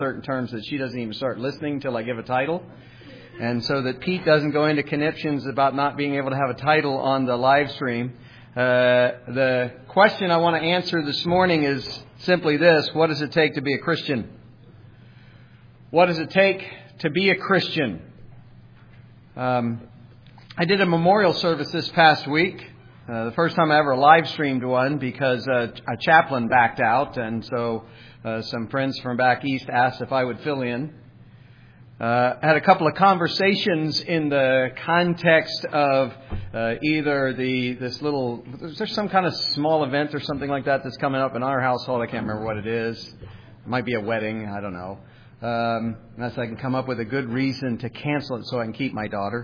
certain terms that she doesn't even start listening till I give a title. And so that Pete doesn't go into conniptions about not being able to have a title on the live stream. The question I want to answer this morning is simply this: what does it take to be a Christian? What does it take to be a Christian? I did a memorial service this past week. The first time I ever live streamed one because a chaplain backed out, and so some friends from back east asked if I would fill in. I had a couple of conversations in the context of either there's some kind of small event or something like that that's coming up in our household. I can't remember what it is. It might be a wedding. I don't know. Unless I can come up with a good reason to cancel it so I can keep my daughter.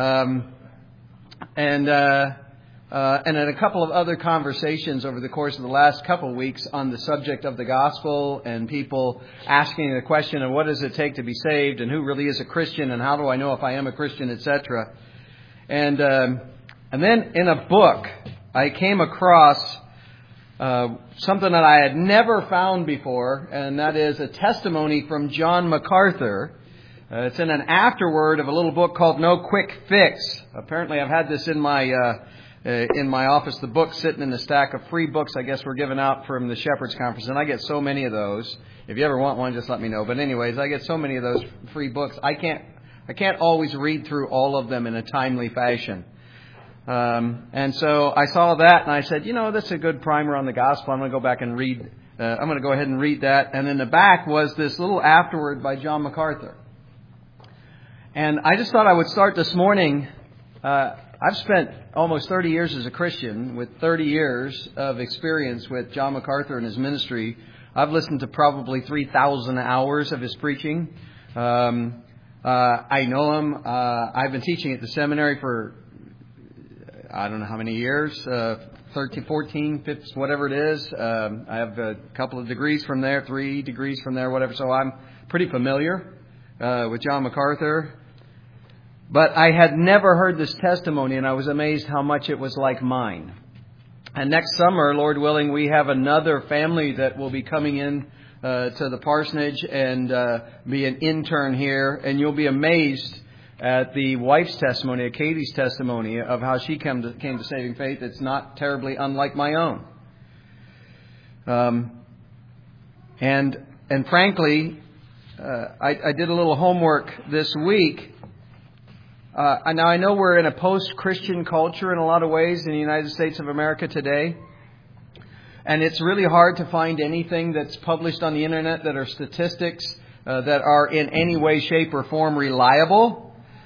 And in a couple of other conversations over the course of the last couple of weeks on the subject of the gospel and people asking the question of what does it take to be saved and who really is a Christian and how do I know if I am a Christian, etc. And then in a book I came across something that I had never found before, and that is a testimony from John MacArthur. It's in an afterword of a little book called No Quick Fix. Apparently I've had this in my office, the book sitting in the stack of free books I guess were given out from the Shepherd's Conference, and I get so many of those. If you ever want one, just let me know. But anyways, I get so many of those free books. I can't always read through all of them in a timely fashion. And so I saw that and I said, that's a good primer on the gospel. I'm going to go back and read. I'm going to go ahead and read that. And in the back was this little afterword by John MacArthur. And I just thought I would start this morning. I've spent almost 30 years as a Christian with 30 years of experience with John MacArthur and his ministry. I've listened to probably 3,000 hours of his preaching. I know him. I've been teaching at the seminary for I don't know how many years, 13, 14, 15, whatever it is. I have a couple of degrees from there, 3 degrees from there, whatever. So I'm pretty familiar with John MacArthur. But I had never heard this testimony, and I was amazed how much it was like mine. And next summer, Lord willing, we have another family that will be coming in to the parsonage and be an intern here. And you'll be amazed at the wife's testimony, at Katie's testimony, of how she came to saving faith. It's not terribly unlike my own. And frankly, I did a little homework this week. Now, I know we're in a post-Christian culture in a lot of ways in the United States of America today. And it's really hard to find anything that's published on the internet that are statistics that are in any way, shape, or form reliable.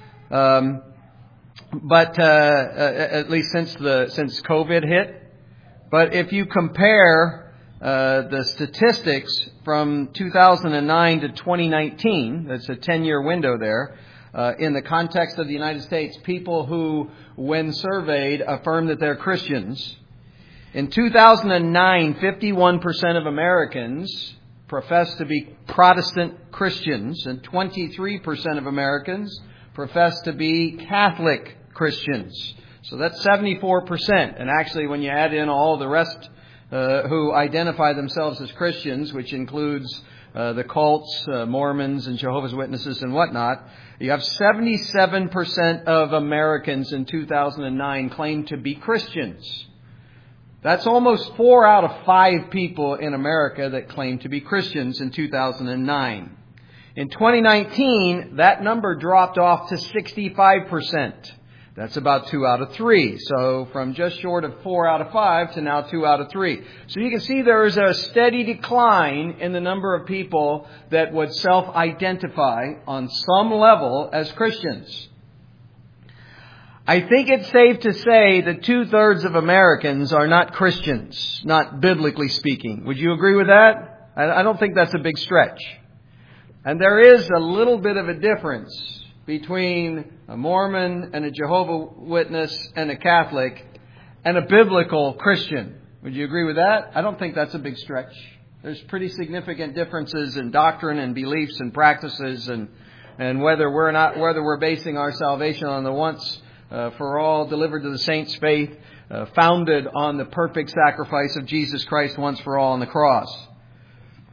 But at least since COVID hit. But if you compare the statistics from 2009 to 2019, that's a 10-year window there, in the context of the United States, people who, when surveyed, affirm that they're Christians. In 2009, 51% of Americans professed to be Protestant Christians, and 23% of Americans profess to be Catholic Christians. So that's 74%. And actually, when you add in all the rest who identify themselves as Christians, which includes the cults, Mormons and Jehovah's Witnesses and whatnot, you have 77% of Americans in 2009 claim to be Christians. That's almost 4 out of 5 people in America that claim to be Christians in 2009. In 2019, that number dropped off to 65%. That's about 2 out of 3. So from just short of 4 out of 5 to now 2 out of 3. So you can see there is a steady decline in the number of people that would self-identify on some level as Christians. I think it's safe to say that 2/3 of Americans are not Christians, not biblically speaking. Would you agree with that? I don't think that's a big stretch. And there is a little bit of a difference between a Mormon and a Jehovah's Witness and a Catholic and a biblical Christian. Would you agree with that? I don't think that's a big stretch. There's pretty significant differences in doctrine and beliefs and practices and whether we're basing our salvation on the once for all delivered to the saints faith founded on the perfect sacrifice of Jesus Christ once for all on the cross.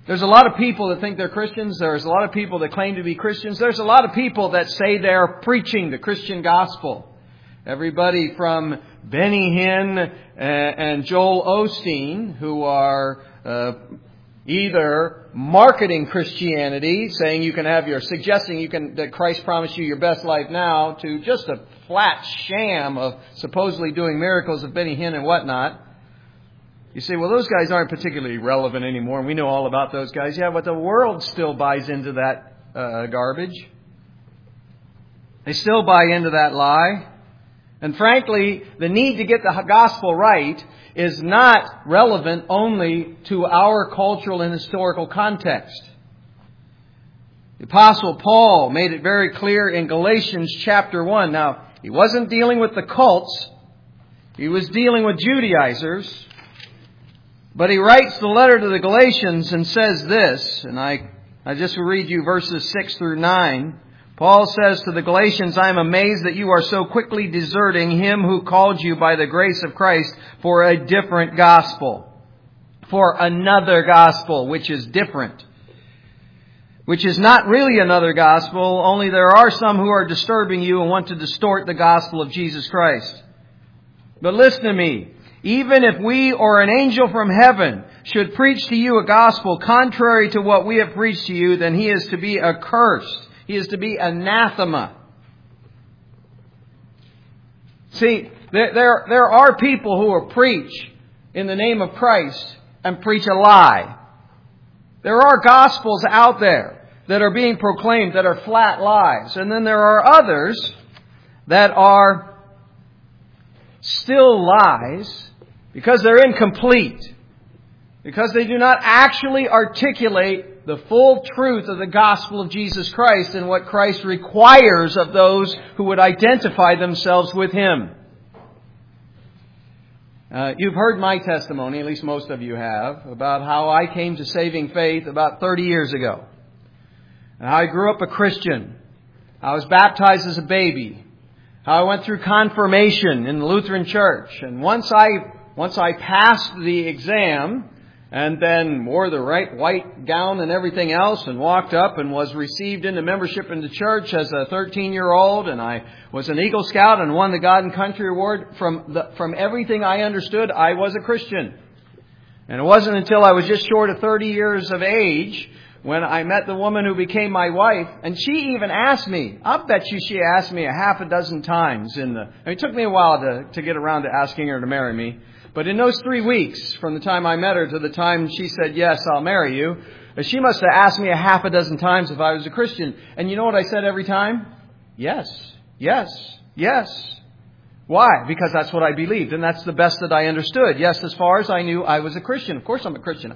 There's a lot of people that think they're Christians. There's a lot of people that claim to be Christians. There's a lot of people that say they're preaching the Christian gospel. Everybody from Benny Hinn and Joel Osteen, who are either marketing Christianity, saying you can have suggesting that Christ promised you your best life now, to just a flat sham of supposedly doing miracles of Benny Hinn and whatnot. You say, well, those guys aren't particularly relevant anymore, and we know all about those guys. Yeah, but the world still buys into that garbage. They still buy into that lie. And frankly, the need to get the gospel right is not relevant only to our cultural and historical context. The Apostle Paul made it very clear in Galatians chapter 1. Now, he wasn't dealing with the cults. He was dealing with Judaizers. But he writes the letter to the Galatians and says this, and I just will read you verses 6 through 9. Paul says to the Galatians, I am amazed that you are so quickly deserting Him who called you by the grace of Christ for a different gospel. For another gospel, which is different. Which is not really another gospel, only there are some who are disturbing you and want to distort the gospel of Jesus Christ. But listen to me. Even if we or an angel from heaven should preach to you a gospel contrary to what we have preached to you, then he is to be accursed. He is to be anathema. See, there are people who will preach in the name of Christ and preach a lie. There are gospels out there that are being proclaimed that are flat lies. And then there are others that are still lies because they're incomplete. Because they do not actually articulate the full truth of the gospel of Jesus Christ and what Christ requires of those who would identify themselves with Him. You've heard my testimony, at least most of you have, about how I came to saving faith about 30 years ago. And how I grew up a Christian. I was baptized as a baby. How I went through confirmation in the Lutheran Church. And once I passed the exam and then wore the right white gown and everything else and walked up and was received into membership in the church as a 13-year-old, and I was an Eagle Scout and won the God and Country Award, from everything I understood, I was a Christian. And it wasn't until I was just short of 30 years of age when I met the woman who became my wife, and she even asked me, I'll bet you she asked me a half a dozen times it took me a while to get around to asking her to marry me. But in those 3 weeks, from the time I met her to the time she said, yes, I'll marry you, she must have asked me a half a dozen times if I was a Christian. And you know what I said every time? Yes, yes, yes. Why? Because that's what I believed, and that's the best that I understood. Yes, as far as I knew, I was a Christian. Of course I'm a Christian.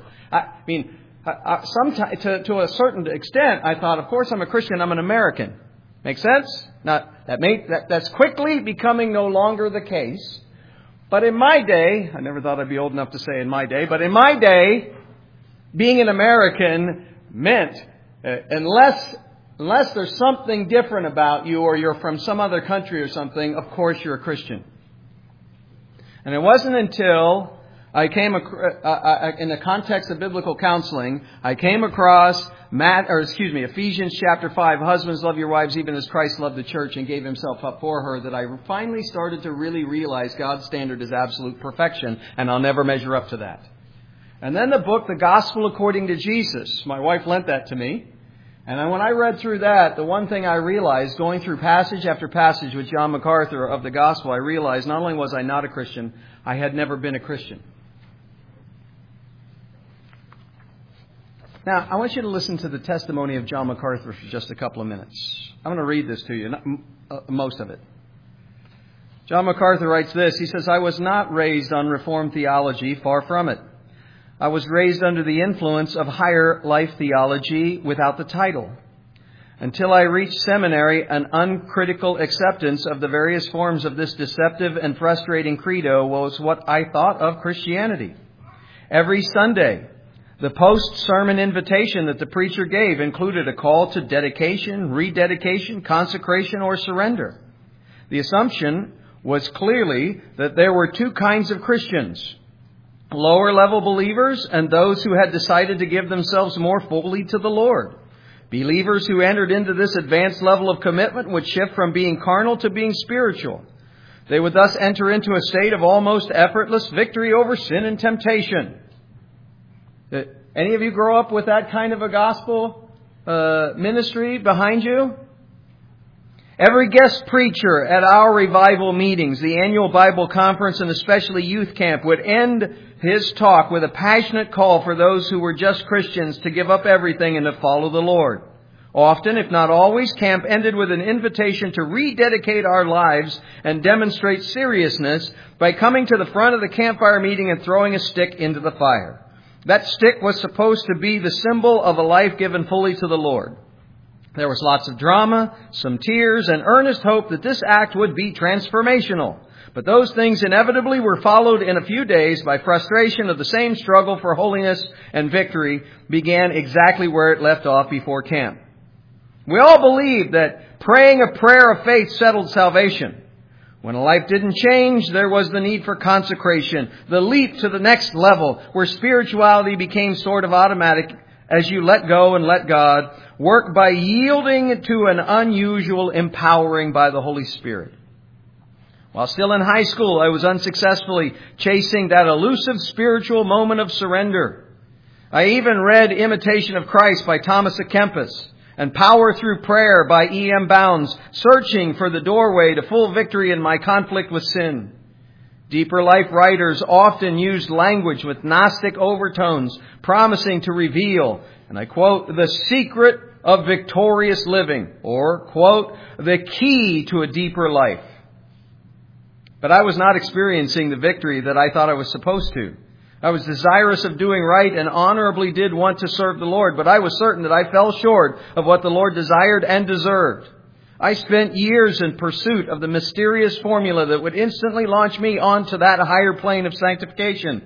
Sometimes, to a certain extent, I thought, of course I'm a Christian, I'm an American. Make sense? Now, that's quickly becoming no longer the case. But in my day, I never thought I'd be old enough to say in my day, but in my day, being an American meant, unless there's something different about you or you're from some other country or something, of course you're a Christian. And it wasn't until I came, in the context of biblical counseling, I came across Ephesians chapter 5, husbands love your wives even as Christ loved the church and gave Himself up for her, that I finally started to really realize God's standard is absolute perfection, and I'll never measure up to that. And then the book, The Gospel According to Jesus, my wife lent that to me. And when I read through that, the one thing I realized, going through passage after passage with John MacArthur of the Gospel, I realized not only was I not a Christian, I had never been a Christian. Now, I want you to listen to the testimony of John MacArthur for just a couple of minutes. I'm going to read this to you, most of it. John MacArthur writes this. He says, I was not raised on Reformed theology, far from it. I was raised under the influence of higher life theology without the title. Until I reached seminary, an uncritical acceptance of the various forms of this deceptive and frustrating credo was what I thought of Christianity. Every Sunday, the post-sermon invitation that the preacher gave included a call to dedication, rededication, consecration, or surrender. The assumption was clearly that there were two kinds of Christians. lower level believers, and those who had decided to give themselves more fully to the Lord. Believers who entered into this advanced level of commitment would shift from being carnal to being spiritual. They would thus enter into a state of almost effortless victory over sin and temptation. Any of you grow up with that kind of a gospel ministry behind you? Every guest preacher at our revival meetings, the annual Bible conference, and especially youth camp, would end his talk with a passionate call for those who were just Christians to give up everything and to follow the Lord. Often, if not always, camp ended with an invitation to rededicate our lives and demonstrate seriousness by coming to the front of the campfire meeting and throwing a stick into the fire. That stick was supposed to be the symbol of a life given fully to the Lord. There was lots of drama, some tears, and earnest hope that this act would be transformational. But those things inevitably were followed in a few days by frustration of the same struggle for holiness, and victory began exactly where it left off before camp. We all believed that praying a prayer of faith settled salvation. When a life didn't change, there was the need for consecration, the leap to the next level, where spirituality became sort of automatic as you let go and let God work by yielding to an unusual empowering by the Holy Spirit. While still in high school, I was unsuccessfully chasing that elusive spiritual moment of surrender. I even read Imitation of Christ by Thomas à Kempis and Power Through Prayer by E.M. Bounds, searching for the doorway to full victory in my conflict with sin. Deeper life writers often used language with Gnostic overtones, promising to reveal, and I quote, the secret of victorious living, or, quote, the key to a deeper life. But I was not experiencing the victory that I thought I was supposed to. I was desirous of doing right and honorably did want to serve the Lord, but I was certain that I fell short of what the Lord desired and deserved. I spent years in pursuit of the mysterious formula that would instantly launch me onto that higher plane of sanctification.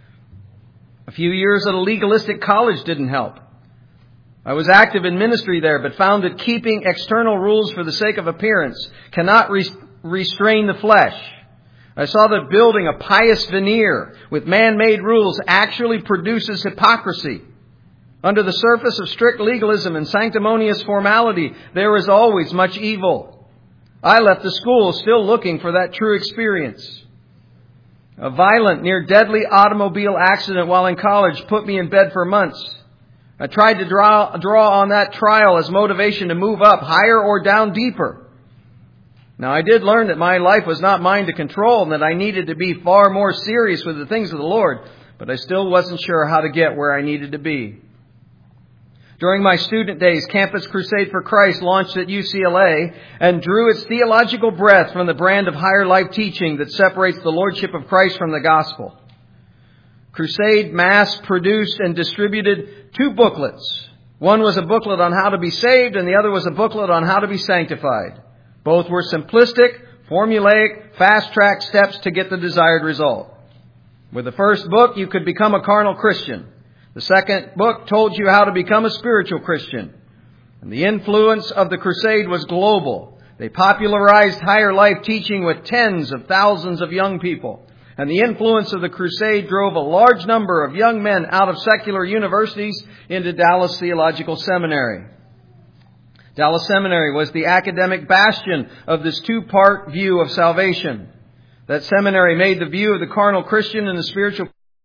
A few years at a legalistic college didn't help. I was active in ministry there, but found that keeping external rules for the sake of appearance cannot restrain the flesh. I saw that building a pious veneer with man-made rules actually produces hypocrisy. Under the surface of strict legalism and sanctimonious formality, there is always much evil. I left the school still looking for that true experience. A violent, near deadly automobile accident while in college put me in bed for months. I tried to draw on that trial as motivation to move up higher or down deeper. Now, I did learn that my life was not mine to control and that I needed to be far more serious with the things of the Lord, but I still wasn't sure how to get where I needed to be. During my student days, Campus Crusade for Christ launched at UCLA and drew its theological breath from the brand of higher life teaching that separates the Lordship of Christ from the gospel. Crusade mass-produced and distributed 2 booklets. One was a booklet on how to be saved, and the other was a booklet on how to be sanctified. Both were simplistic, formulaic, fast-track steps to get the desired result. With the first book, you could become a carnal Christian. The second book told you how to become a spiritual Christian. And the influence of the crusade was global. They popularized higher life teaching with tens of thousands of young people. And the influence of the crusade drove a large number of young men out of secular universities into Dallas Theological Seminary. Dallas Seminary was the academic bastion of this 2-part view of salvation. That seminary made the view of the carnal Christian and the spiritual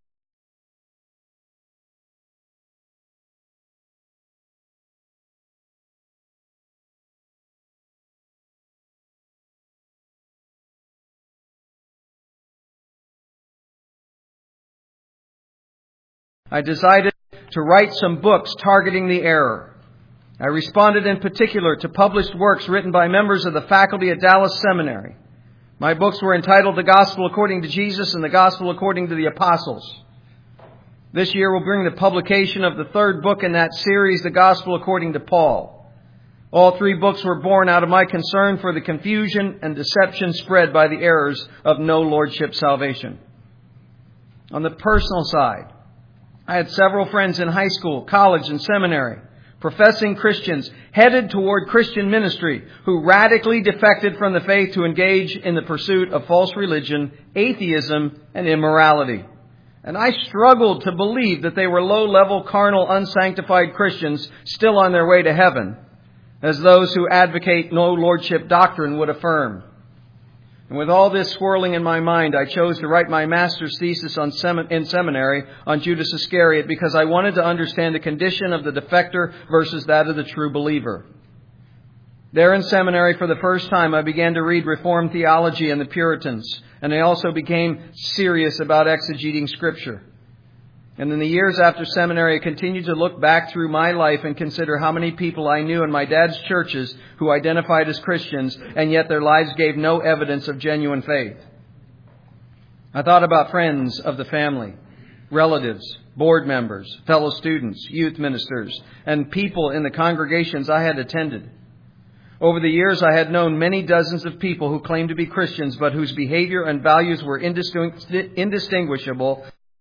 I decided to write some books targeting the error. I responded in particular to published works written by members of the faculty at Dallas Seminary. My books were entitled The Gospel According to Jesus and The Gospel According to the Apostles. This year will bring the publication of the 3rd book in that series, The Gospel According to Paul. All 3 books were born out of my concern for the confusion and deception spread by the errors of no lordship salvation. On the personal side, I had several friends in high school, college, and seminary, professing Christians headed toward Christian ministry who radically defected from the faith to engage in the pursuit of false religion, atheism, and immorality. And I struggled to believe that they were low-level, carnal, unsanctified Christians still on their way to heaven, as those who advocate no lordship doctrine would affirm. And with all this swirling in my mind, I chose to write my master's thesis in seminary on Judas Iscariot because I wanted to understand the condition of the defector versus that of the true believer. There in seminary, for the first time, I began to read Reformed theology and the Puritans, and I also became serious about exegeting Scripture. And in the years after seminary, I continued to look back through my life and consider how many people I knew in my dad's churches who identified as Christians, and yet their lives gave no evidence of genuine faith. I thought about friends of the family, relatives, board members, fellow students, youth ministers, and people in the congregations I had attended. Over the years, I had known many dozens of people who claimed to be Christians, but whose behavior and values were indistinguishable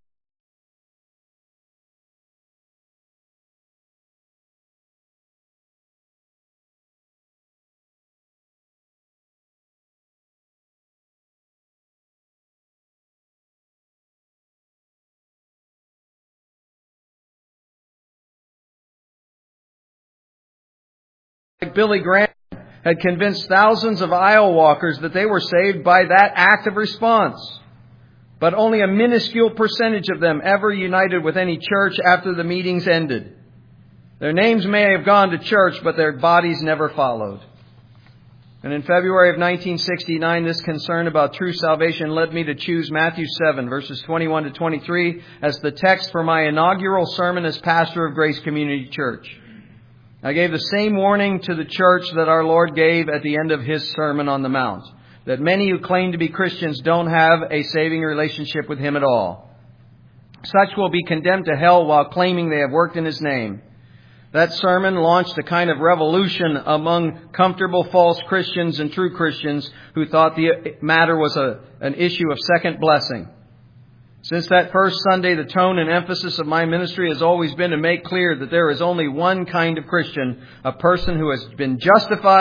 like Billy Graham had convinced thousands of aisle walkers that they were saved by that act of response. But only a minuscule percentage of them ever united with any church after the meetings ended. Their names may have gone to church, but their bodies never followed. And in February of 1969, this concern about true salvation led me to choose Matthew 7, verses 21 to 23, as the text for my inaugural sermon as pastor of Grace Community Church. I gave the same warning to the church that our Lord gave at the end of His Sermon on the Mount, that many who claim to be Christians don't have a saving relationship with Him at all. Such will be condemned to hell while claiming they have worked in His name. That sermon launched a kind of revolution among comfortable false Christians and true Christians who thought the matter was an issue of second blessing. Since that first Sunday, the tone and emphasis of my ministry has always been to make clear that there is only one kind of Christian, a person who has been justified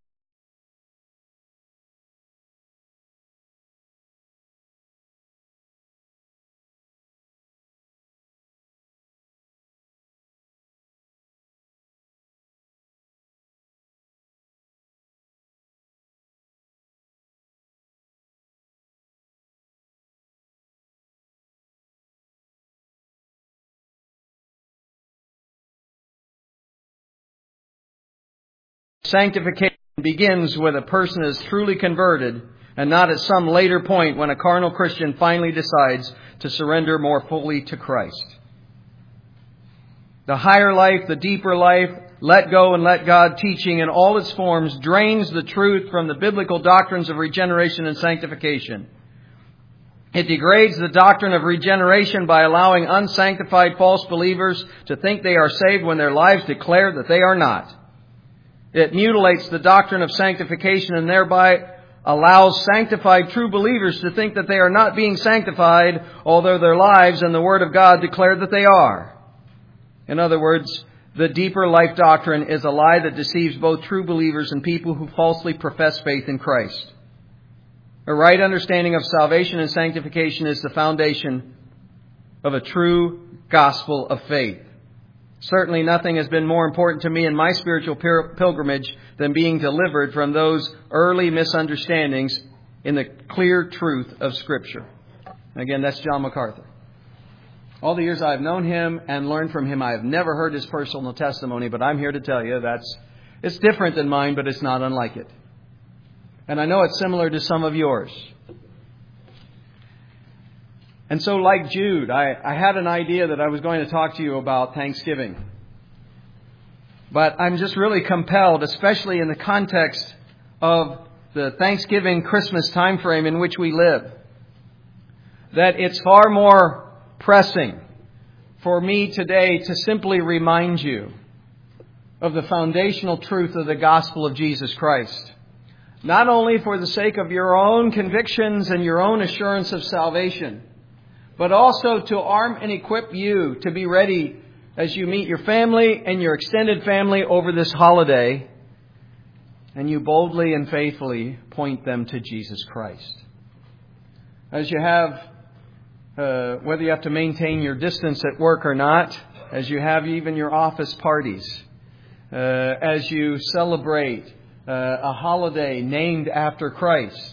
Sanctification begins when a person is truly converted and not at some later point when a carnal Christian finally decides to surrender more fully to Christ. The higher life, the deeper life, let go and let God teaching in all its forms drains the truth from the biblical doctrines of regeneration and sanctification. It degrades the doctrine of regeneration by allowing unsanctified false believers to think they are saved when their lives declare that they are not. It mutilates the doctrine of sanctification and thereby allows sanctified true believers to think that they are not being sanctified, although their lives and the Word of God declare that they are. In other words, the deeper life doctrine is a lie that deceives both true believers and people who falsely profess faith in Christ. A right understanding of salvation and sanctification is the foundation of a true gospel of faith. Certainly nothing has been more important to me in my spiritual pilgrimage than being delivered from those early misunderstandings in the clear truth of Scripture. Again, that's John MacArthur. All the years I've known him and learned from him, I have never heard his personal testimony, but I'm here to tell you it's different than mine, but it's not unlike it. And I know it's similar to some of yours. And so like Jude, I had an idea that I was going to talk to you about Thanksgiving. But I'm just really compelled, especially in the context of the Thanksgiving Christmas time frame in which we live, that it's far more pressing for me today to simply remind you of the foundational truth of the gospel of Jesus Christ. Not only for the sake of your own convictions and your own assurance of salvation, but also to arm and equip you to be ready as you meet your family and your extended family over this holiday, and you boldly and faithfully point them to Jesus Christ. As you have whether you have to maintain your distance at work or not, as you have even your office parties, as you celebrate a holiday named after Christ.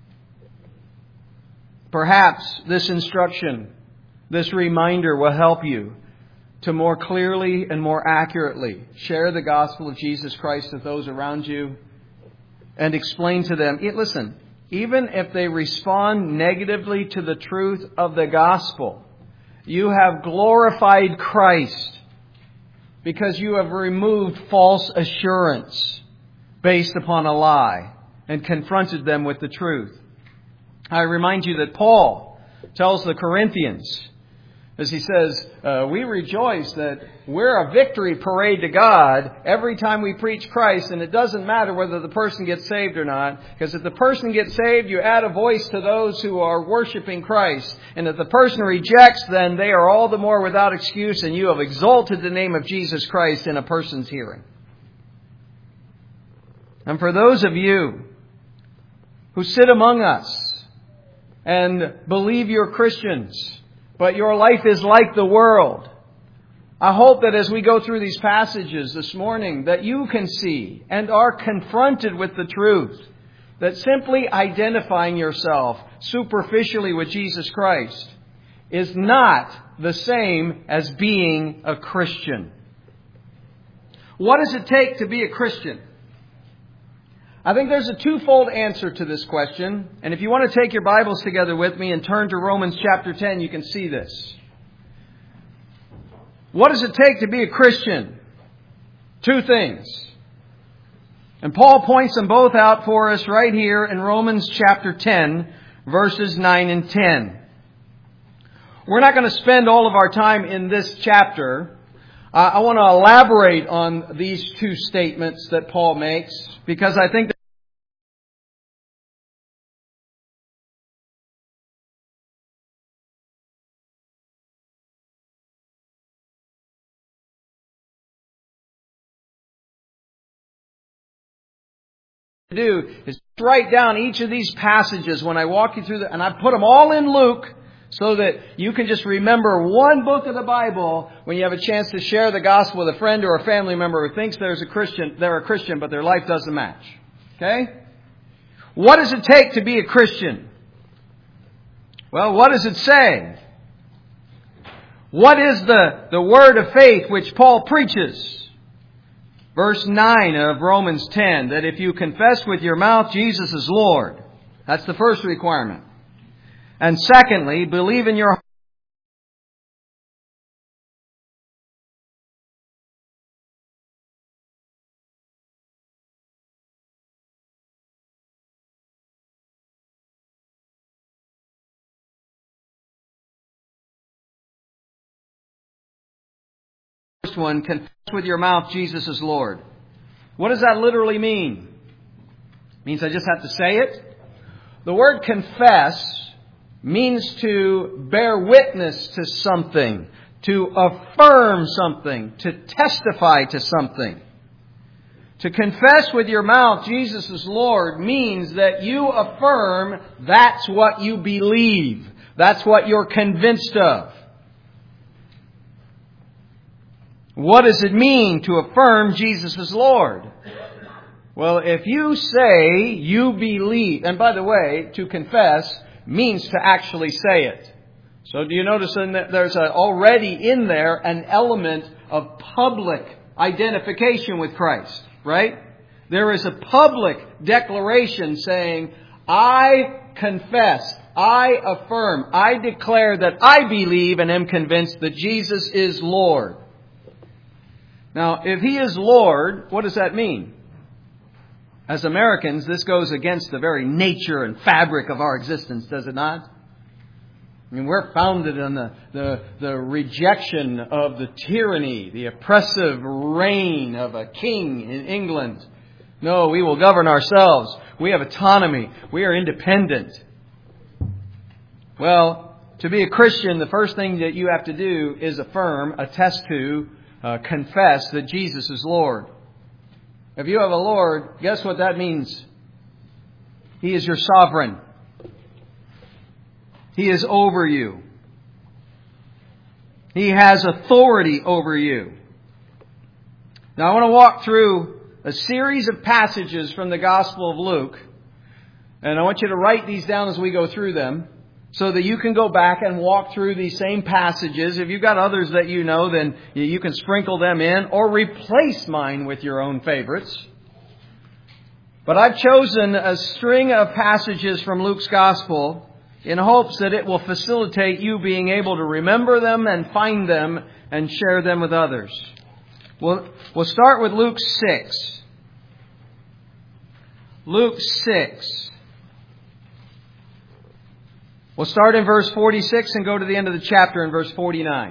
Perhaps this instruction, this reminder will help you to more clearly and more accurately share the gospel of Jesus Christ with those around you and explain to them, listen, even if they respond negatively to the truth of the gospel, you have glorified Christ because you have removed false assurance based upon a lie and confronted them with the truth. I remind you that Paul tells the Corinthians, as he says, we rejoice that we're a victory parade to God every time we preach Christ, and it doesn't matter whether the person gets saved or not, because if the person gets saved, you add a voice to those who are worshiping Christ. And if the person rejects, then they are all the more without excuse, and you have exalted the name of Jesus Christ in a person's hearing. And for those of you who sit among us and believe you're Christians, but your life is like the world, I hope that as we go through these passages this morning, that you can see and are confronted with the truth that simply identifying yourself superficially with Jesus Christ is not the same as being a Christian. What does it take to be a Christian? I think there's a twofold answer to this question. And if you want to take your Bibles together with me and turn to Romans chapter 10, you can see this. What does it take to be a Christian? Two things. And Paul points them both out for us right here in Romans chapter 10, verses 9 and 10. We're not going to spend all of our time in this chapter. I want to elaborate on these two statements that Paul makes, because I think to do is write down each of these passages when I walk you through and I put them all in Luke so that you can just remember one book of the Bible when you have a chance to share the gospel with a friend or a family member who thinks they're a Christian, but their life doesn't match. Okay? What does it take to be a Christian? Well, what does it say? What is the word of faith which Paul preaches? Verse 9 of Romans 10, that if you confess with your mouth Jesus is Lord, that's the first requirement. And secondly, believe in your heart. First one, confess with your mouth Jesus is Lord. What does that literally mean? It means I just have to say it? The word confess means to bear witness to something, to affirm something, to testify to something. To confess with your mouth Jesus is Lord means that you affirm that's what you believe. That's what you're convinced of. What does it mean to affirm Jesus is Lord? Well, if you say you believe, and by the way, to confess means to actually say it. So do you notice that there's already in there an element of public identification with Christ, right? There is a public declaration saying, I confess, I affirm, I declare that I believe and am convinced that Jesus is Lord. Now, if He is Lord, what does that mean? As Americans, this goes against the very nature and fabric of our existence, does it not? I mean, we're founded on the rejection of the tyranny, the oppressive reign of a king in England. No, we will govern ourselves. We have autonomy. We are independent. Well, to be a Christian, the first thing that you have to do is affirm, attest to, confess that Jesus is Lord. If you have a Lord, guess what that means? He is your sovereign. He is over you. He has authority over you. Now I want to walk through a series of passages from the Gospel of Luke. And I want you to write these down as we go through them, so that you can go back and walk through these same passages. If you've got others that you know, then you can sprinkle them in or replace mine with your own favorites. But I've chosen a string of passages from Luke's Gospel in hopes that it will facilitate you being able to remember them and find them and share them with others. We'll start with Luke 6. Luke 6. We'll start in verse 46 and go to the end of the chapter in verse 49.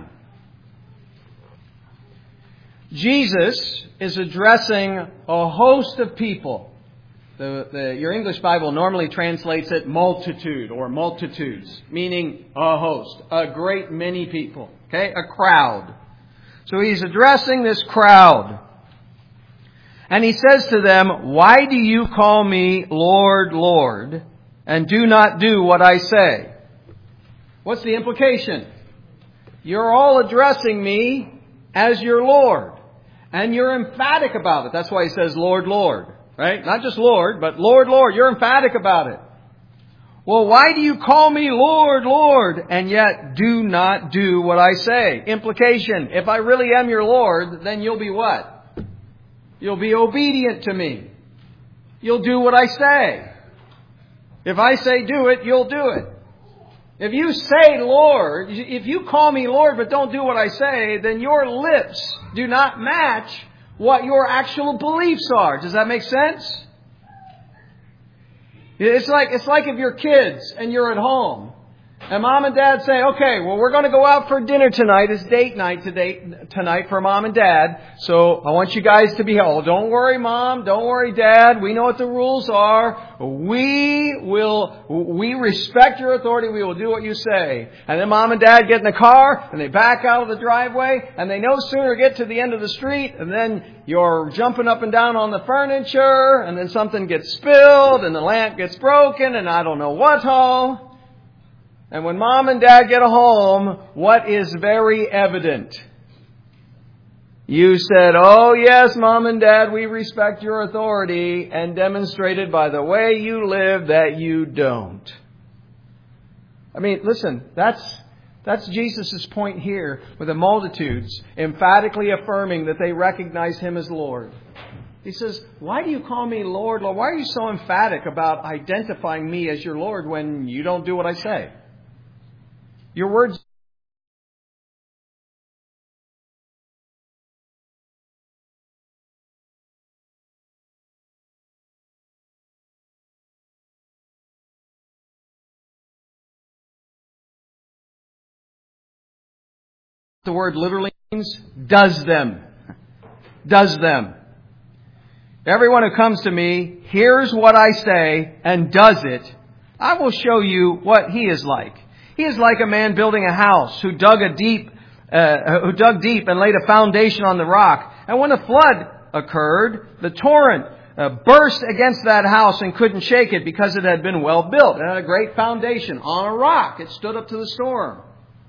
Jesus is addressing a host of people. Your English Bible normally translates it multitude or multitudes, meaning a host, a great many people, okay, a crowd. So he's addressing this crowd. And he says to them, "Why do you call me Lord, Lord, and do not do what I say?" What's the implication? You're all addressing me as your Lord. And you're emphatic about it. That's why he says Lord, Lord. Right? Not just Lord, but Lord, Lord. You're emphatic about it. Well, why do you call me Lord, Lord, and yet do not do what I say? Implication. If I really am your Lord, then you'll be what? You'll be obedient to me. You'll do what I say. If I say do it, you'll do it. If you say Lord, if you call me Lord but don't do what I say, then your lips do not match what your actual beliefs are. Does that make sense? It's like if you're kids and you're at home and mom and dad say, "Okay, well, we're going to go out for dinner tonight. It's date night tonight for mom and dad. So I want you guys to be held. Oh, don't worry, mom. Don't worry, dad. We know what the rules are. We respect your authority. We will do what you say." And then mom and dad get in the car and they back out of the driveway and they no sooner get to the end of the street and then you're jumping up and down on the furniture and then something gets spilled and the lamp gets broken and I don't know what all. And when mom and dad get home, what is very evident? You said, "Oh yes, mom and dad, we respect your authority," and demonstrated by the way you live that you don't. I mean, listen, that's Jesus' point here with the multitudes emphatically affirming that they recognize Him as Lord. He says, "Why do you call me Lord, Lord? Why are you so emphatic about identifying me as your Lord when you don't do what I say? Your words..." The word literally means does them. Does them. Everyone who comes to me, hears what I say, and does it, I will show you what he is like. He is like a man building a house who dug deep and laid a foundation on the rock. And when a flood occurred, the torrent burst against that house and couldn't shake it because it had been well built. It had a great foundation on a rock. It stood up to the storm.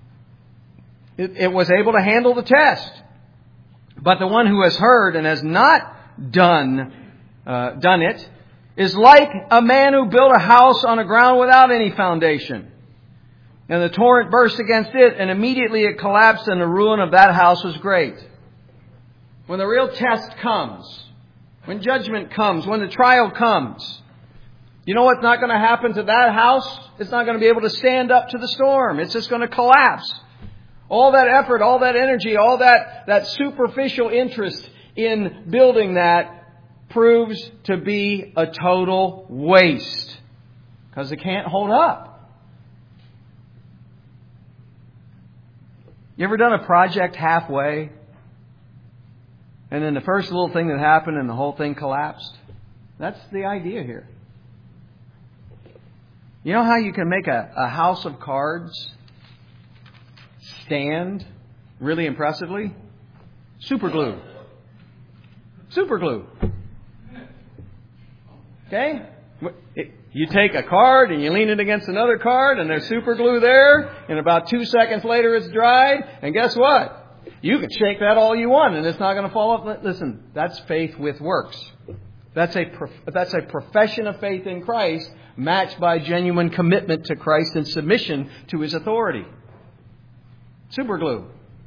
It was able to handle the test. But the one who has heard and has not done it is like a man who built a house on a ground without any foundation. And the torrent burst against it, and immediately it collapsed, and the ruin of that house was great. When the real test comes, when judgment comes, when the trial comes, you know what's not going to happen to that house? It's not going to be able to stand up to the storm. It's just going to collapse. All that effort, all that energy, all that superficial interest in building that proves to be a total waste because it can't hold up. You ever done a project halfway and then the first little thing that happened and the whole thing collapsed? That's the idea here. You know how you can make a house of cards stand really impressively? Super glue. Super glue. Okay? You take a card and you lean it against another card and there's super glue there, and about 2 seconds later it's dried, and guess what? You can shake that all you want and it's not going to fall off. Listen, that's faith with works. That's a profession of faith in Christ matched by genuine commitment to Christ and submission to His authority. Super glue.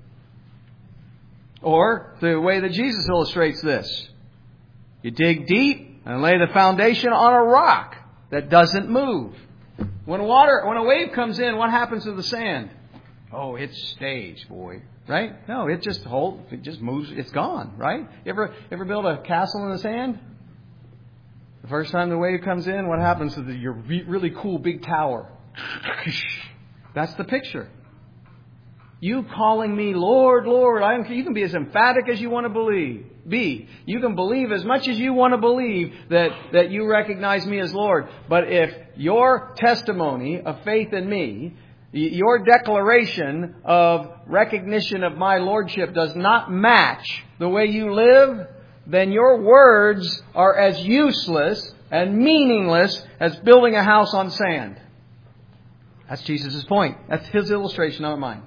Or the way that Jesus illustrates this. You dig deep and lay the foundation on a rock that doesn't move. When a wave comes in, what happens to the sand? Oh, it's staged, boy. Right? No, it just moves. It's gone, right? You ever build a castle in the sand? The first time the wave comes in, what happens to your really cool big tower? That's the picture. You calling me Lord, Lord. You can be as emphatic as you want to be. You can believe as much as you want to believe that you recognize me as Lord. But if your testimony of faith in me, your declaration of recognition of my Lordship does not match the way you live, then your words are as useless and meaningless as building a house on sand. That's Jesus' point. That's His illustration, not mine.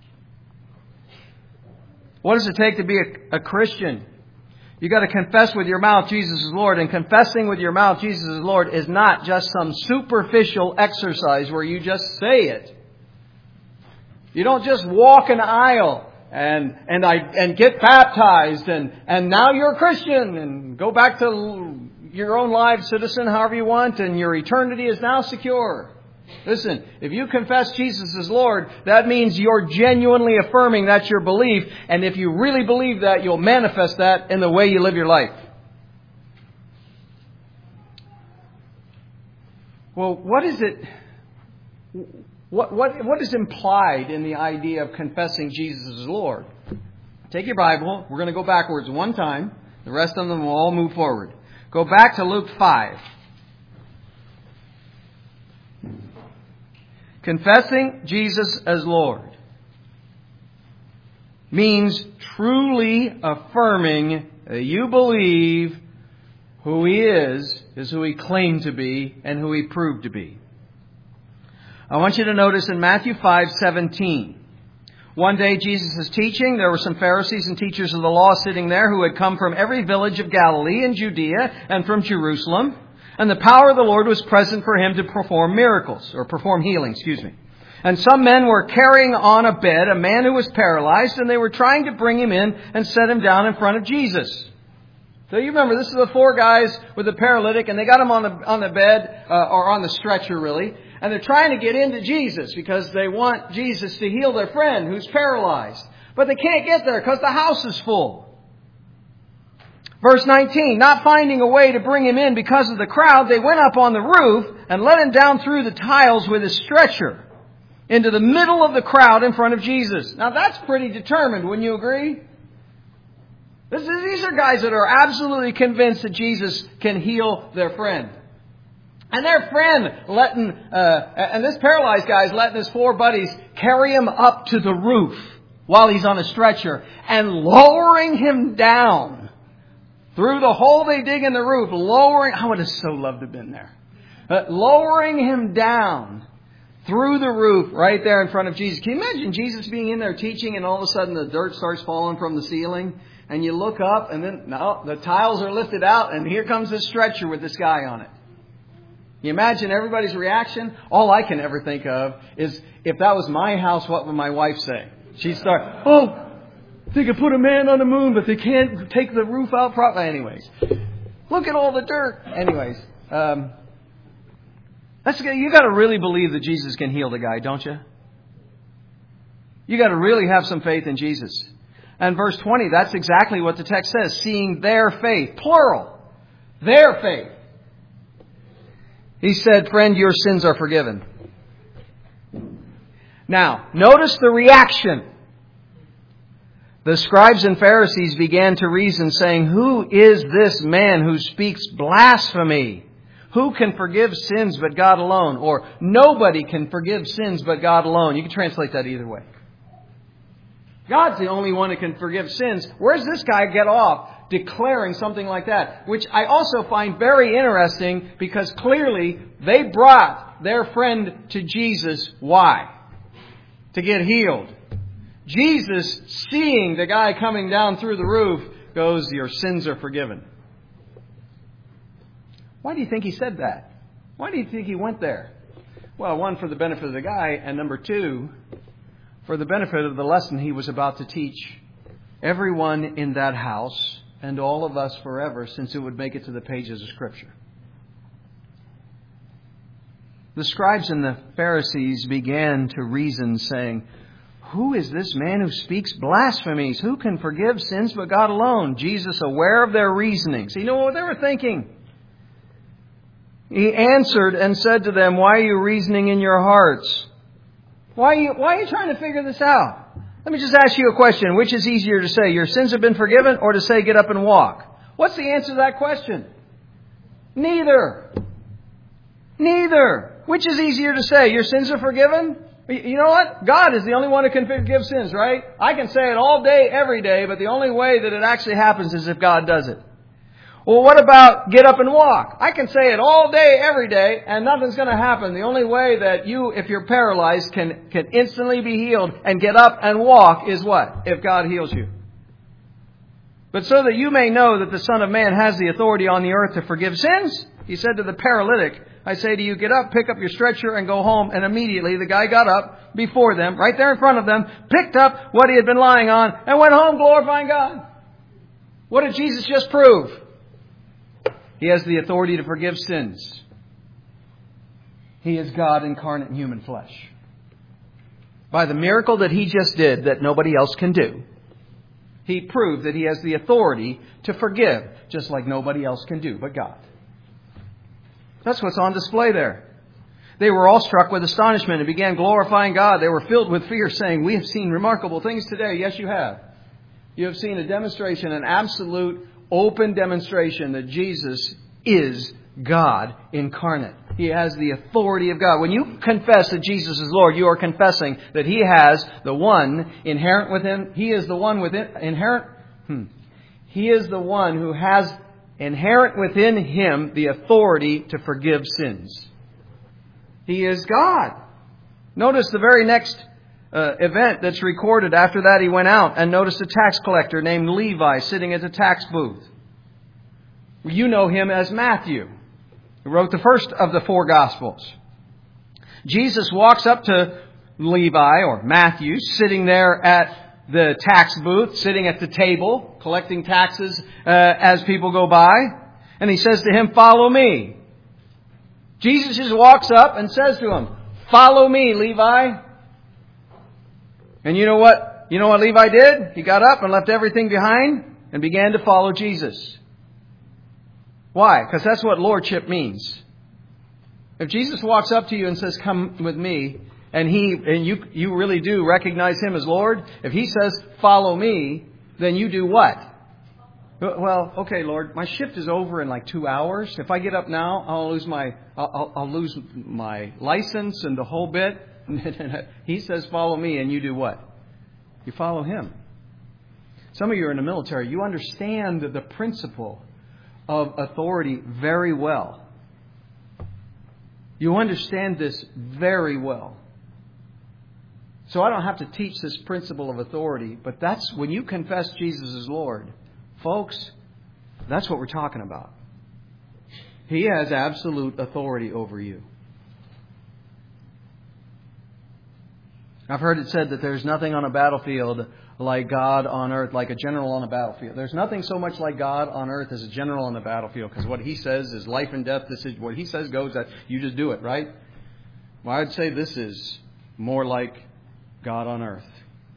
What does it take to be a Christian? You got to confess with your mouth Jesus is Lord. And confessing with your mouth Jesus is Lord is not just some superficial exercise where you just say it. You don't just walk an aisle and get baptized and now you're a Christian and go back to your own live citizen however you want and your eternity is now secure. Listen, if you confess Jesus as Lord, that means you're genuinely affirming that's your belief. And if you really believe that, you'll manifest that in the way you live your life. Well, what is it? What is implied in the idea of confessing Jesus as Lord? Take your Bible. We're going to go backwards one time. The rest of them will all move forward. Go back to Luke 5. Confessing Jesus as Lord means truly affirming that you believe who He is who He claimed to be and who He proved to be. I want you to notice in Matthew 5:17. One day Jesus is teaching. There were some Pharisees and teachers of the law sitting there who had come from every village of Galilee and Judea and from Jerusalem. And the power of the Lord was present for Him to perform miracles, or perform healing, And some men were carrying on a bed a man who was paralyzed, and they were trying to bring him in and set him down in front of Jesus. So you remember, this is the 4 guys with the paralytic, and they got him on the bed, or on the stretcher really, and they're trying to get into Jesus because they want Jesus to heal their friend who's paralyzed. But they can't get there because the house is full. Verse 19, not finding a way to bring him in because of the crowd, they went up on the roof and let him down through the tiles with a stretcher into the middle of the crowd in front of Jesus. Now that's pretty determined, wouldn't you agree? These are guys that are absolutely convinced that Jesus can heal their friend. And their friend and this paralyzed guy is letting his 4 buddies carry him up to the roof while he's on a stretcher and lowering him down. Through the hole they dig in the roof, I would have so loved to have been there. Lowering him down through the roof right there in front of Jesus. Can you imagine Jesus being in there teaching and all of a sudden the dirt starts falling from the ceiling? And you look up and then, no, the tiles are lifted out and here comes this stretcher with this guy on it. You imagine everybody's reaction? All I can ever think of is, if that was my house, what would my wife say? She'd start, they can put a man on the moon, but they can't take the roof out properly. Anyways, look at all the dirt. Anyways, you got to really believe that Jesus can heal the guy, don't you? You got to really have some faith in Jesus. And verse 20, that's exactly what the text says. Seeing their faith, plural, their faith. He said, friend, your sins are forgiven. Now, notice the reaction. The scribes and Pharisees began to reason, saying, who is this man who speaks blasphemy? Who can forgive sins but God alone? Or nobody can forgive sins but God alone. You can translate that either way. God's the only one who can forgive sins. Where's this guy get off declaring something like that, which I also find very interesting because clearly they brought their friend to Jesus. Why? To get healed. Jesus, seeing the guy coming down through the roof, goes, "Your sins are forgiven." Why do you think he said that? Why do you think he went there? Well, one, for the benefit of the guy, and number two, for the benefit of the lesson he was about to teach everyone in that house and all of us forever, since it would make it to the pages of Scripture. The scribes and the Pharisees began to reason, saying, "Who is this man who speaks blasphemies? Who can forgive sins but God alone?" Jesus, aware of their reasonings, he knew what they were thinking. He answered and said to them, "Why are you reasoning in your hearts? Why are you trying to figure this out? Let me just ask you a question. Which is easier to say, your sins have been forgiven, or to say, get up and walk?" What's the answer to that question? Neither. Neither. Which is easier to say, your sins are forgiven? You know what? God is the only one who can forgive sins, right? I can say it all day, every day, but the only way that it actually happens is if God does it. Well, what about get up and walk? I can say it all day, every day, and nothing's going to happen. The only way that you, if you're paralyzed, can instantly be healed and get up and walk is what? If God heals you. But so that you may know that the Son of Man has the authority on the earth to forgive sins, he said to the paralytic, I say to you, get up, pick up your stretcher, and go home. And immediately the guy got up before them, right there in front of them, picked up what he had been lying on, and went home glorifying God. What did Jesus just prove? He has the authority to forgive sins. He is God incarnate in human flesh. By the miracle that he just did that nobody else can do, he proved that he has the authority to forgive, just like nobody else can do but God. That's what's on display there. They were all struck with astonishment and began glorifying God. They were filled with fear, saying, we have seen remarkable things today. Yes, you have. You have seen a demonstration, an absolute open demonstration that Jesus is God incarnate. He has the authority of God. When you confess that Jesus is Lord, you are confessing that He has the one inherent within. He is the one within inherent. He is the one who has inherent within Him the authority to forgive sins. He is God. Notice the very next event that's recorded. After that, he went out and noticed a tax collector named Levi sitting at the tax booth. You know him as Matthew, who wrote the first of the four Gospels. Jesus walks up to Levi, or Matthew, sitting there at the tax booth, sitting at the table, collecting taxes as people go by. And he says to him, follow me. Jesus just walks up and says to him, follow me, Levi. And you know what Levi did? He got up and left everything behind and began to follow Jesus. Why? Because that's what lordship means. If Jesus walks up to you and says, come with me, and you really do recognize Him as Lord, if He says, follow me, then you do what? Well, okay, Lord, my shift is over in like 2 hours. If I get up now, I'll lose my license and the whole bit. He says, follow me, and you do what? You follow Him. Some of you are in the military. You understand the principle of authority very well. You understand this very well. So I don't have to teach this principle of authority, but that's when you confess Jesus as Lord, folks, that's what we're talking about. He has absolute authority over you. I've heard it said that there's nothing on a battlefield like God on earth, like a general on a battlefield. There's nothing so much like God on earth as a general on the battlefield, because what He says is life and death. This is what He says goes. That you just do it, right? Well, I'd say this is more like God on earth.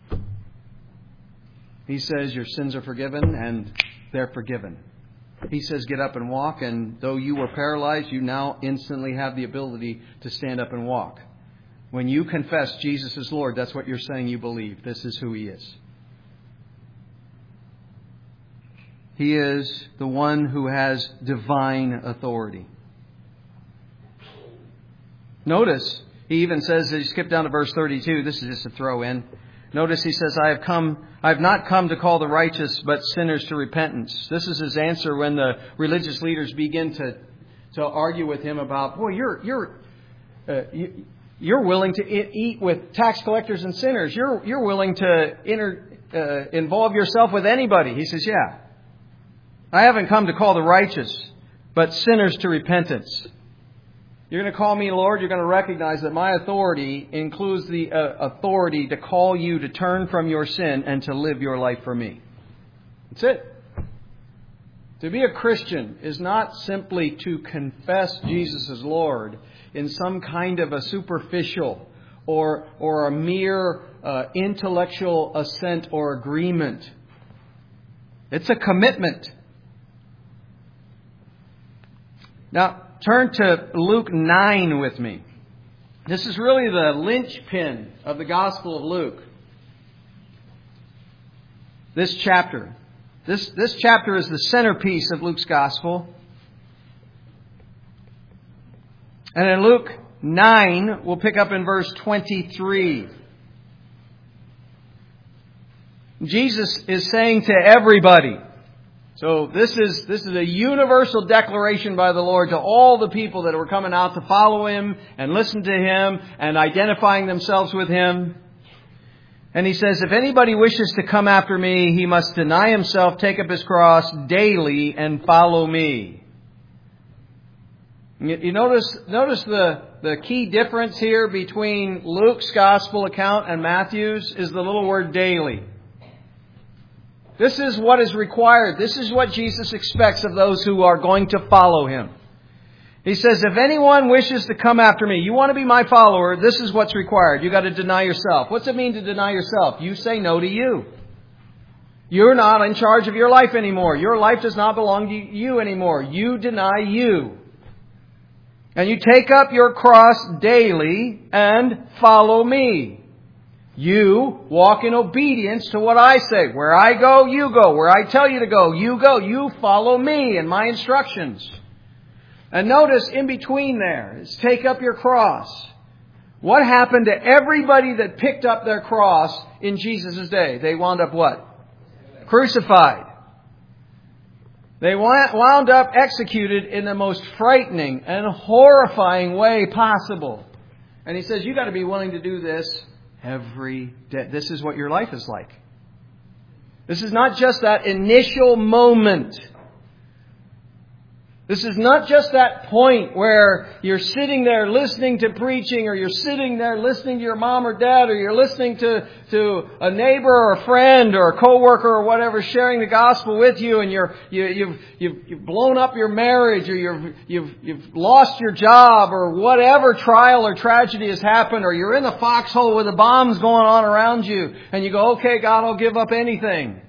He says your sins are forgiven, and they're forgiven. He says get up and walk, and though you were paralyzed, you now instantly have the ability to stand up and walk. When you confess Jesus is Lord, that's what you're saying you believe. This is who He is. He is the one who has divine authority. Notice, he even says, as you skip down to verse 32, this is just a throw in. Notice he says, I have not come to call the righteous, but sinners to repentance. This is his answer when the religious leaders begin to argue with him about, boy, you're willing to eat with tax collectors and sinners. You're willing to involve yourself with anybody. He says, yeah, I haven't come to call the righteous, but sinners to repentance. You're going to call me Lord, you're going to recognize that my authority includes the authority to call you to turn from your sin and to live your life for me. That's it. To be a Christian is not simply to confess Jesus as Lord in some kind of a superficial or a mere intellectual assent or agreement. It's a commitment. Now, turn to Luke 9 with me. This is really the linchpin of the Gospel of Luke. This chapter. This chapter is the centerpiece of Luke's Gospel. And in Luke 9, we'll pick up in verse 23. Jesus is saying to everybody. So this is a universal declaration by the Lord to all the people that were coming out to follow Him and listen to Him and identifying themselves with Him. And He says, if anybody wishes to come after me, he must deny himself, take up his cross daily and follow me. You notice the key difference here between Luke's Gospel account and Matthew's is the little word daily. This is what is required. This is what Jesus expects of those who are going to follow Him. He says, if anyone wishes to come after me, you want to be my follower, this is what's required. You've got to deny yourself. What's it mean to deny yourself? You say no to you. You're not in charge of your life anymore. Your life does not belong to you anymore. You deny you. And you take up your cross daily and follow me. You walk in obedience to what I say. Where I go, you go. Where I tell you to go, you go. You follow me and my instructions. And notice in between there is take up your cross. What happened to everybody that picked up their cross in Jesus' day? They wound up what? Crucified. They wound up executed in the most frightening and horrifying way possible. And He says, you got to be willing to do this every day. This is what your life is like. This is not just that initial moment. This is not just that point where you're sitting there listening to preaching, or you're sitting there listening to your mom or dad, or you're listening to a neighbor or a friend or a coworker or whatever sharing the gospel with you, and you've blown up your marriage, or you've lost your job, or whatever trial or tragedy has happened, or you're in the foxhole with the bombs going on around you, and you go, okay, God, I'll give up anything.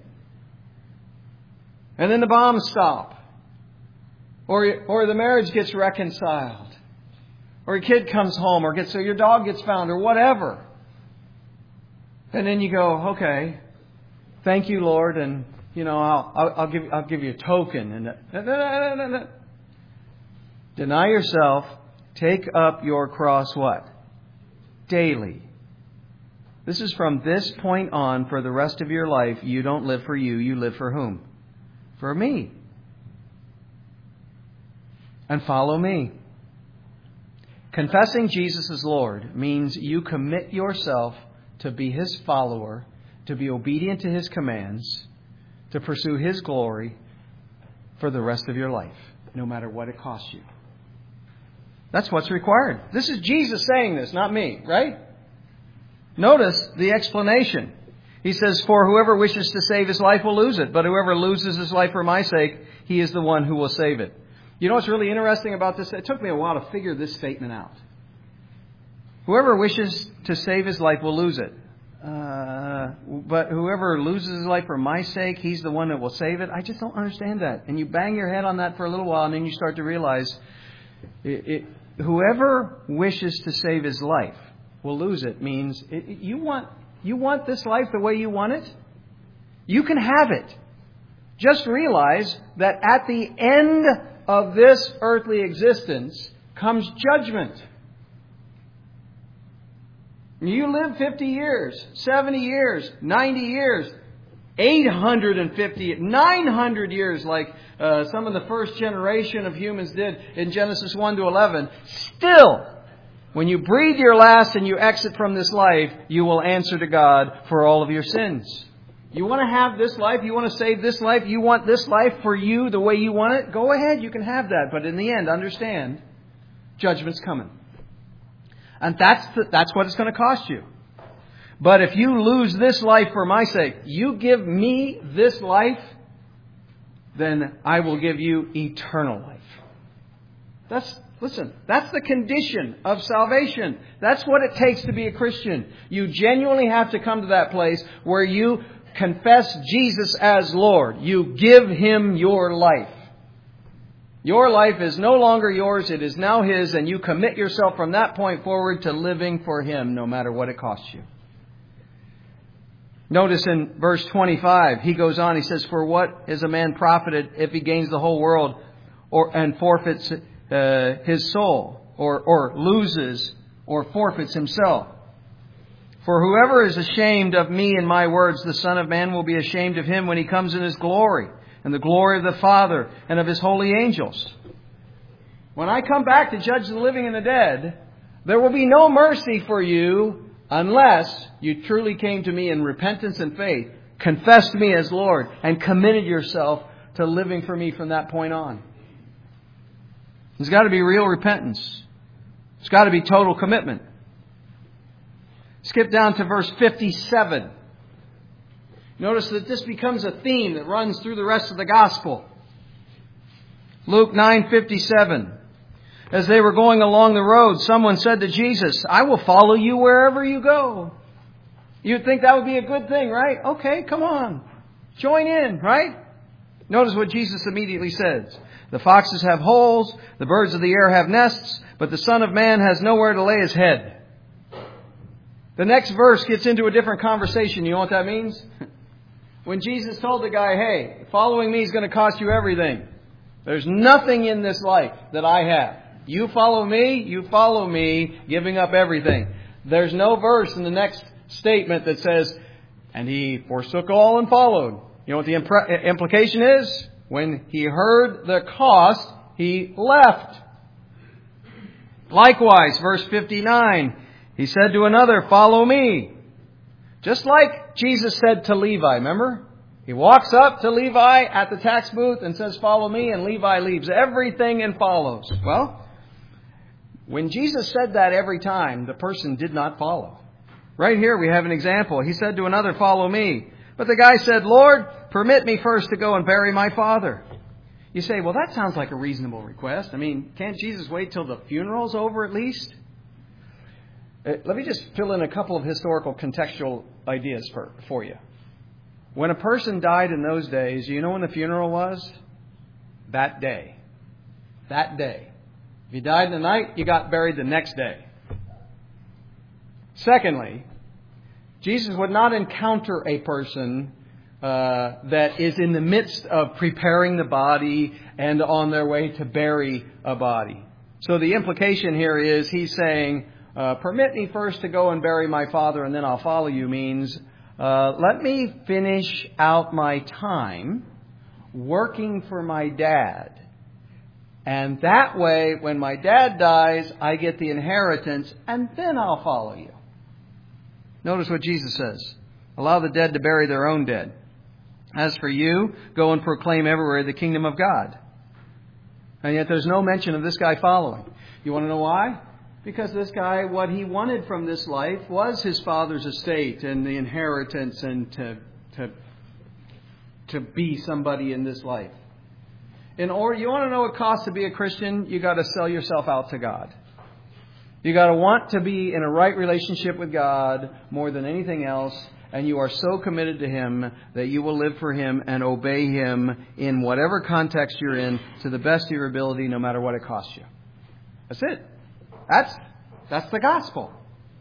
And then the bombs stop. Or the marriage gets reconciled. Or a kid comes home, or your dog gets found, or whatever. And then you go, okay, thank you, Lord, and I'll give you a token. And deny yourself, take up your cross what? Daily. This is from this point on for the rest of your life. You don't live for you, you live for whom? For me. And follow me. Confessing Jesus as Lord means you commit yourself to be His follower, to be obedient to His commands, to pursue His glory for the rest of your life, no matter what it costs you. That's what's required. This is Jesus saying this, not me, right? Notice the explanation. He says, for whoever wishes to save his life will lose it, but whoever loses his life for my sake, he is the one who will save it. You know what's really interesting about this? It took me a while to figure this statement out. Whoever wishes to save his life will lose it. But whoever loses his life for my sake, he's the one that will save it. I just don't understand that. And you bang your head on that for a little while, and then you start to realize whoever wishes to save his life will lose it means you want this life the way you want it? You can have it. Just realize that at the end of this earthly existence comes judgment. You live 50 years, 70 years, 90 years, 850, 900 years like some of the first generation of humans did in Genesis 1 to 11. Still, when you breathe your last and you exit from this life, you will answer to God for all of your sins. You want to have this life? You want to save this life? You want this life for you the way you want it? Go ahead, you can have that. But in the end, understand, judgment's coming. And that's what it's going to cost you. But if you lose this life for my sake, you give me this life, then I will give you eternal life. Listen, that's the condition of salvation. That's what it takes to be a Christian. You genuinely have to come to that place where you confess Jesus as Lord. You give Him your life. Your life is no longer yours, it is now His, and you commit yourself from that point forward to living for Him, no matter what it costs you. Notice in verse 25, he goes on, he says, "For what is a man profited if he gains the whole world and forfeits his soul, or loses or forfeits himself? For whoever is ashamed of me and my words, the Son of Man will be ashamed of him when He comes in His glory, and the glory of the Father and of His holy angels. When I come back to judge the living and the dead, there will be no mercy for you unless you truly came to me in repentance and faith, confessed me as Lord, and committed yourself to living for me from that point on." There's got to be real repentance. There's got to be total commitment. Skip down to verse 57. Notice that this becomes a theme that runs through the rest of the gospel. Luke 9:57. As they were going along the road, someone said to Jesus, "I will follow you wherever you go." You'd think that would be a good thing, right? Okay, come on. Join in, right? Notice what Jesus immediately says. "The foxes have holes, the birds of the air have nests, but the Son of Man has nowhere to lay His head." The next verse gets into a different conversation. You know what that means? When Jesus told the guy, "Hey, following me is going to cost you everything. There's nothing in this life that I have. You follow me, giving up everything." There's no verse in the next statement that says, "And He forsook all and followed." You know what the implication is? When He heard the cost, He left. Likewise, verse 59, He said to another, "Follow me." Just like Jesus said to Levi, remember? He walks up to Levi at the tax booth and says, "Follow me," and Levi leaves everything and follows. Well, when Jesus said that every time, the person did not follow. Right here we have an example. He said to another, "Follow me." But the guy said, "Lord, permit me first to go and bury my father." You say, well, that sounds like a reasonable request. I mean, can't Jesus wait till the funeral's over at least? Let me just fill in a couple of historical contextual ideas for you. When a person died in those days, you know when the funeral was? That day. That day. If you died in the night, you got buried the next day. Secondly, Jesus would not encounter a person that is in the midst of preparing the body and on their way to bury a body. So the implication here is He's saying, permit me first to go and bury my father and then I'll follow you, means let me finish out my time working for my dad. And that way, when my dad dies, I get the inheritance and then I'll follow you. Notice what Jesus says. Allow the dead to bury their own dead. As for you, go and proclaim everywhere the kingdom of God. And yet there's no mention of this guy following. You want to know why? Because this guy, what he wanted from this life was his father's estate and the inheritance and to be somebody in this life. You want to know what it costs to be a Christian? You got to sell yourself out to God. You got to want to be in a right relationship with God more than anything else. And you are so committed to Him that you will live for Him and obey Him in whatever context you're in to the best of your ability, no matter what it costs you. That's it. That's the gospel.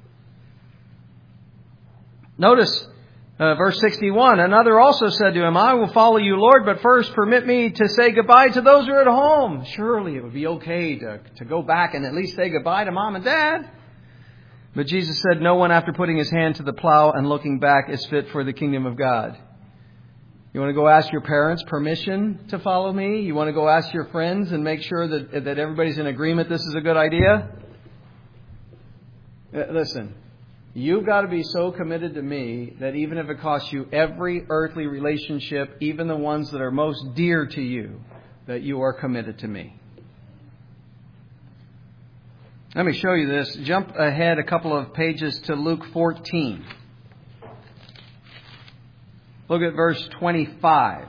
Notice verse 61. Another also said to Him, I will follow you, Lord, but first permit me to say goodbye to those who are at home. Surely it would be okay to go back and at least say goodbye to mom and dad. But Jesus said, no one after putting his hand to the plow and looking back is fit for the kingdom of God. You want to go ask your parents permission to follow me? You want to go ask your friends and make sure that everybody's in agreement this is a good idea? Listen, you've got to be so committed to me that even if it costs you every earthly relationship, even the ones that are most dear to you, that you are committed to me. Let me show you this. Jump ahead a couple of pages to Luke 14. Look at verse 25.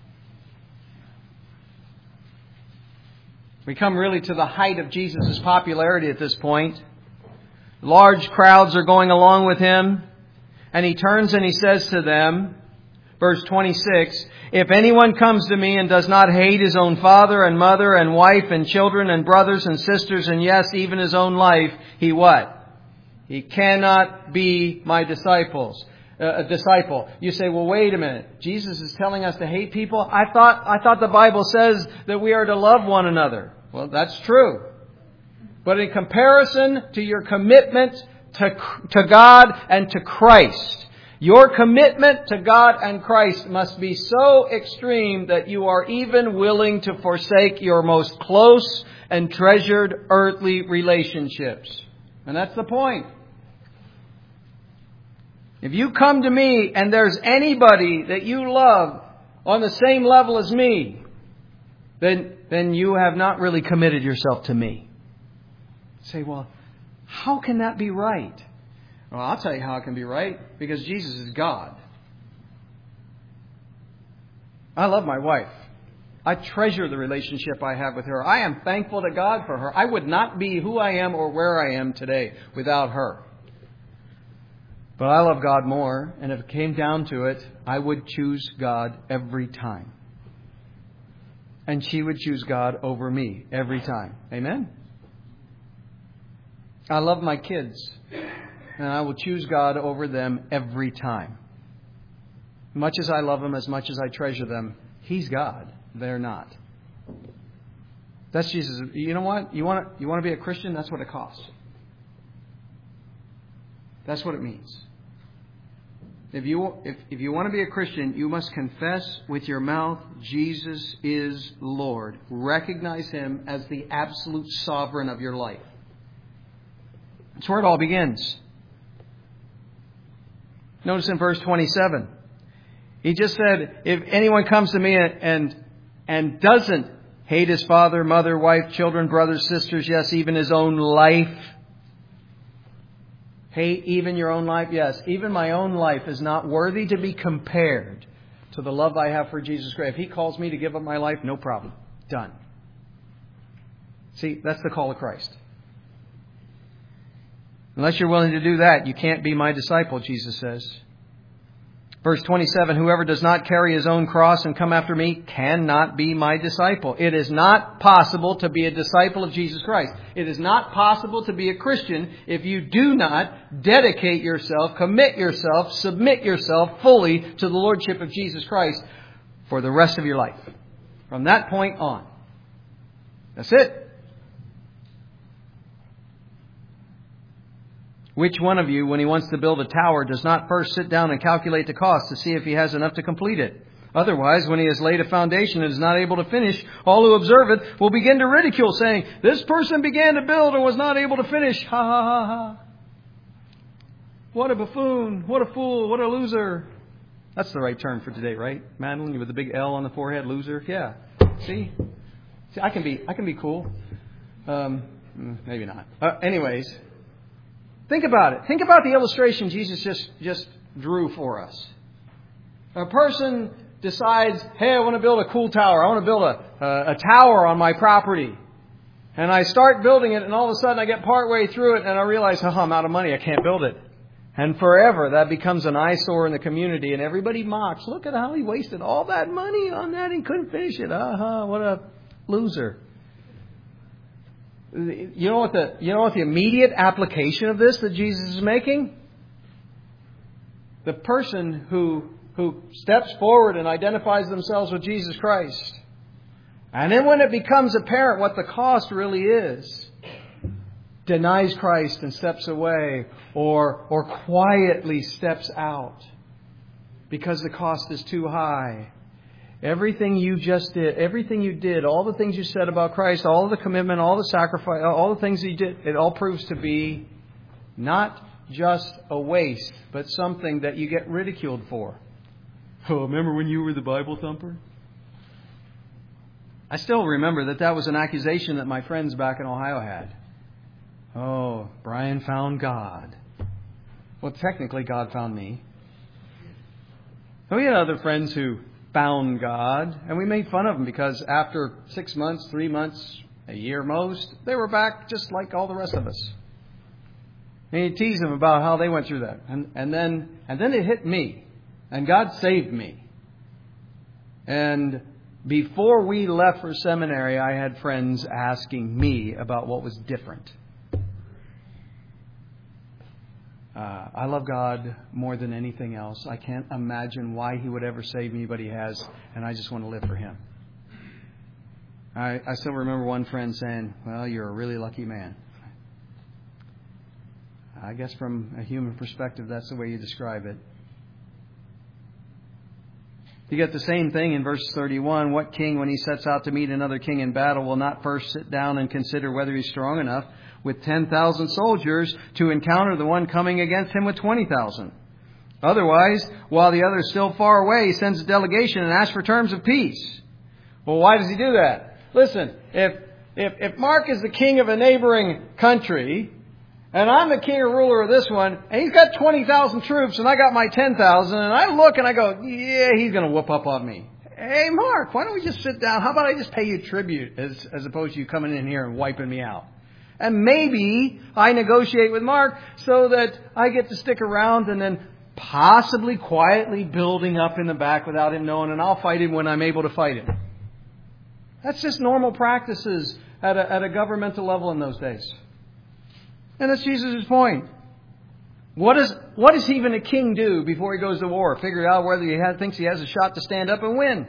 We come really to the height of Jesus' popularity at this point. Large crowds are going along with him. And he turns and he says to them, verse 26, if anyone comes to me and does not hate his own father and mother and wife and children and brothers and sisters and yes, even his own life, he what? He cannot be my disciple. You say, well, wait a minute. Jesus is telling us to hate people? I thought the Bible says that we are to love one another. Well, that's true. But in comparison to your commitment to God and to Christ, your commitment to God and Christ must be so extreme that you are even willing to forsake your most close and treasured earthly relationships. And that's the point. If you come to me and there's anybody that you love on the same level as me, then you have not really committed yourself to me. Say, well, how can that be right? Well, I'll tell you how it can be right. Because Jesus is God. I love my wife. I treasure the relationship I have with her. I am thankful to God for her. I would not be who I am or where I am today without her. But I love God more. And if it came down to it, I would choose God every time. And she would choose God over me every time. Amen? I love my kids. And I will choose God over them every time. Much as I love them, as much as I treasure them, He's God. They're not. That's Jesus. You know what? You want to be a Christian? That's what it costs. That's what it means. If you want to be a Christian, you must confess with your mouth Jesus is Lord. Recognize Him as the absolute sovereign of your life. That's where it all begins. Notice in verse 27, He just said, if anyone comes to me and doesn't hate his father, mother, wife, children, brothers, sisters, yes, even his own life. Hate even your own life? Yes, even my own life is not worthy to be compared to the love I have for Jesus Christ. If He calls me to give up my life, no problem. Done. See, that's the call of Christ. Unless you're willing to do that, you can't be my disciple, Jesus says. Verse 27, whoever does not carry his own cross and come after me cannot be my disciple. It is not possible to be a disciple of Jesus Christ. It is not possible to be a Christian if you do not dedicate yourself, commit yourself, submit yourself fully to the Lordship of Jesus Christ for the rest of your life. From that point on. That's it. Which one of you, when he wants to build a tower, does not first sit down and calculate the cost to see if he has enough to complete it? Otherwise, when he has laid a foundation and is not able to finish, all who observe it will begin to ridicule, saying, this person began to build and was not able to finish. Ha, ha, ha, ha. What a buffoon. What a fool. What a loser. That's the right term for today, right? Madeline, with the big L on the forehead, loser. Yeah. See, I can be cool. Maybe not. Anyways. Think about it. Think about the illustration Jesus just drew for us. A person decides, hey, I want to build a cool tower. I want to build a tower on my property. And I start building it, and all of a sudden I get partway through it, and I realize, I'm out of money. I can't build it. And forever that becomes an eyesore in the community, and everybody mocks. Look at how he wasted all that money on that and couldn't finish it. What a loser. You know what the immediate application of this that Jesus is making? The person who steps forward and identifies themselves with Jesus Christ. And then when it becomes apparent what the cost really is, denies Christ and steps away, or quietly steps out because the cost is too high. Everything you just did, everything you did, all the things you said about Christ, all the commitment, all the sacrifice, all the things He did, it all proves to be not just a waste, but something that you get ridiculed for. Oh, remember when you were the Bible thumper? I still remember that was an accusation that my friends back in Ohio had. Oh, Brian found God. Well, technically God found me. So we had other friends who found God, and we made fun of them because after 6 months, 3 months, a year most, they were back just like all the rest of us. And you tease them about how they went through that. And then it hit me. And God saved me. And before we left for seminary, I had friends asking me about what was different. I love God more than anything else. I can't imagine why He would ever save me, but He has. And I just want to live for Him. I still remember one friend saying, well, you're a really lucky man. I guess from a human perspective, that's the way you describe it. You get the same thing in verse 31. What king, when he sets out to meet another king in battle, will not first sit down and consider whether he's strong enough with 10,000 soldiers to encounter the one coming against him with 20,000? Otherwise, while the other is still far away, he sends a delegation and asks for terms of peace. Well, why does he do that? Listen, if Mark is the king of a neighboring country, and I'm the king or ruler of this one, and he's got 20,000 troops, and I got my 10,000, and I look and I go, yeah, he's going to whoop up on me. Hey, Mark, why don't we just sit down? How about I just pay you tribute as opposed to you coming in here and wiping me out? And maybe I negotiate with Mark so that I get to stick around and then possibly quietly building up in the back without him knowing, and I'll fight him when I'm able to fight him. That's just normal practices at a governmental level in those days. And that's Jesus' point. What does even a king do before he goes to war? Figure out whether he thinks he has a shot to stand up and win.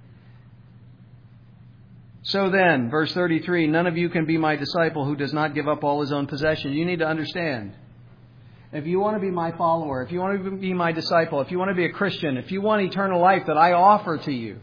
So then, verse 33, none of you can be my disciple who does not give up all his own possessions. You need to understand. If you want to be my follower, if you want to be my disciple, if you want to be a Christian, if you want eternal life that I offer to you,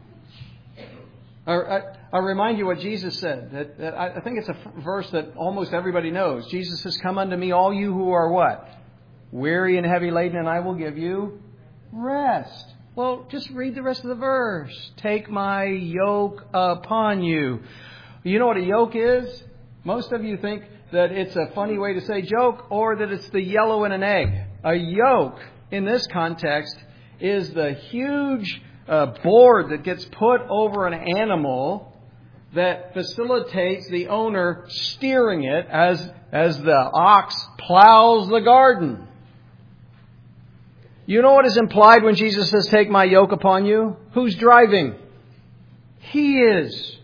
I'll remind you what Jesus said. That I think it's a verse that almost everybody knows. Jesus says, come unto me, all you who are what? Weary and heavy laden, and I will give you rest. Well, just read the rest of the verse. Take my yoke upon you. You know what a yoke is? Most of you think that it's a funny way to say joke, or that it's the yellow in an egg. A yoke, in this context, is the huge board that gets put over an animal that facilitates the owner steering it as the ox plows the garden. You know what is implied when Jesus says, take my yoke upon you? Who's driving? He is.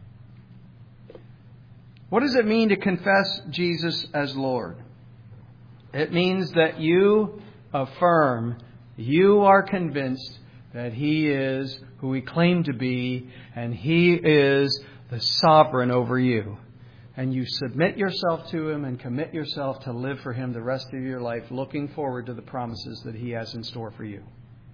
What does it mean to confess Jesus as Lord? It means that you affirm, you are convinced that He is who He claimed to be, and He is the sovereign over you. And you submit yourself to Him and commit yourself to live for Him the rest of your life, looking forward to the promises that He has in store for you.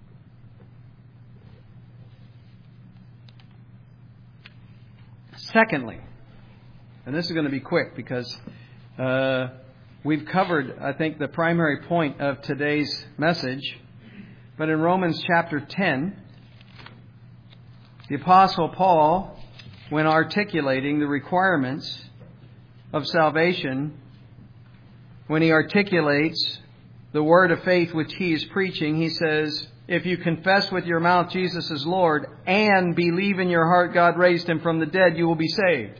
Secondly, and this is going to be quick because we've covered, I think, the primary point of today's message. But in Romans chapter 10, the Apostle Paul, when articulating the requirements of salvation, when he articulates the word of faith which he is preaching, he says, if you confess with your mouth Jesus is Lord and believe in your heart God raised Him from the dead, you will be saved.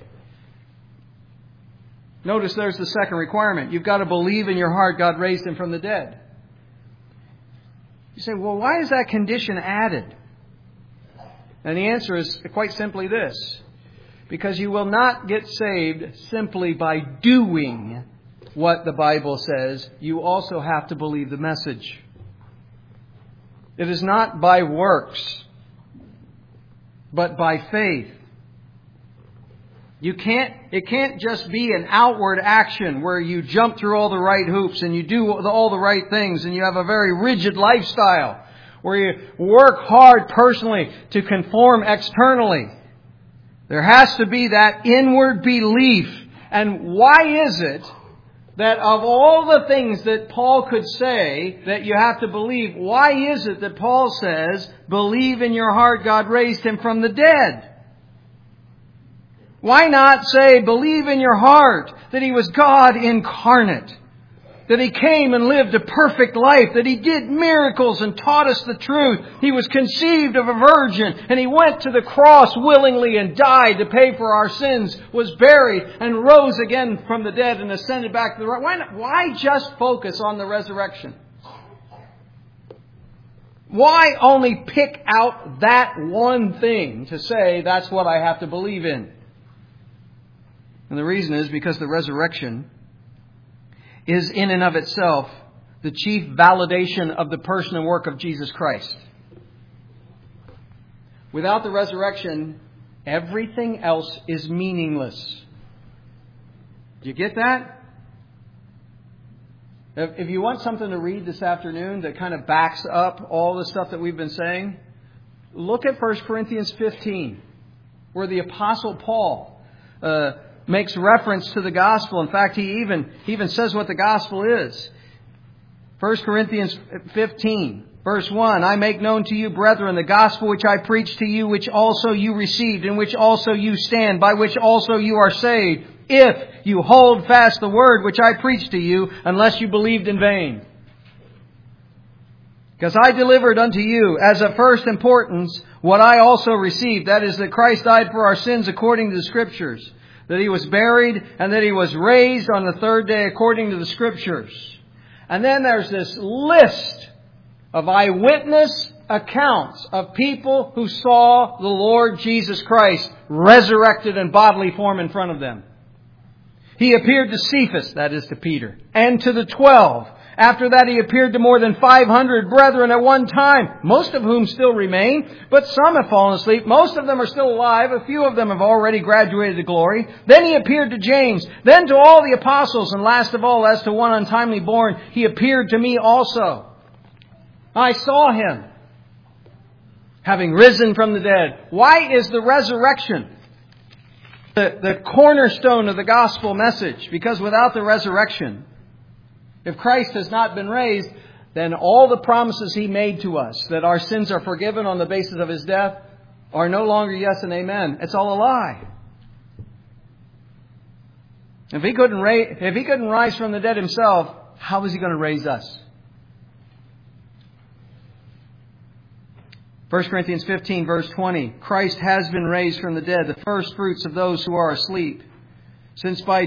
Notice there's the second requirement. You've got to believe in your heart God raised Him from the dead. You say, well, why is that condition added? And the answer is quite simply this. Because you will not get saved simply by doing what the Bible says. You also have to believe the message. It is not by works, but by faith. It can't just be an outward action where you jump through all the right hoops and you do all the right things and you have a very rigid lifestyle where you work hard personally to conform externally. There has to be that inward belief. And why is it that of all the things that Paul could say that you have to believe, why is it that Paul says, believe in your heart God raised Him from the dead? Why not say, believe in your heart that He was God incarnate, that He came and lived a perfect life, that He did miracles and taught us the truth. He was conceived of a virgin and He went to the cross willingly and died to pay for our sins, was buried and rose again from the dead and ascended back to the right. Why just focus on the resurrection? Why only pick out that one thing to say that's what I have to believe in? And the reason is because the resurrection is in and of itself the chief validation of the person and work of Jesus Christ. Without the resurrection, everything else is meaningless. Do you get that? If you want something to read this afternoon that kind of backs up all the stuff that we've been saying, look at 1 Corinthians 15, where the Apostle Paul makes reference to the gospel. In fact, he even says what the gospel is. 1 Corinthians 15, verse 1, I make known to you, brethren, the gospel which I preached to you, which also you received, in which also you stand, by which also you are saved, if you hold fast the word which I preached to you, unless you believed in vain. Because I delivered unto you, as of first importance, what I also received, that is, that Christ died for our sins according to the Scriptures, that He was buried, and that He was raised on the third day according to the Scriptures. And then there's this list of eyewitness accounts of people who saw the Lord Jesus Christ resurrected in bodily form in front of them. He appeared to Cephas, that is to Peter, and to the 12. After that, He appeared to more than 500 brethren at one time, most of whom still remain, but some have fallen asleep. Most of them are still alive. A few of them have already graduated to glory. Then He appeared to James, then to all the apostles, and last of all, as to one untimely born, He appeared to me also. I saw Him, having risen from the dead. Why is the resurrection the cornerstone of the gospel message? Because without the resurrection, if Christ has not been raised, then all the promises He made to us, that our sins are forgiven on the basis of His death, are no longer yes and amen. It's all a lie. If He couldn't rise from the dead Himself, how is He going to raise us? 1 Corinthians 15, verse 20. Christ has been raised from the dead, the first fruits of those who are asleep. Since by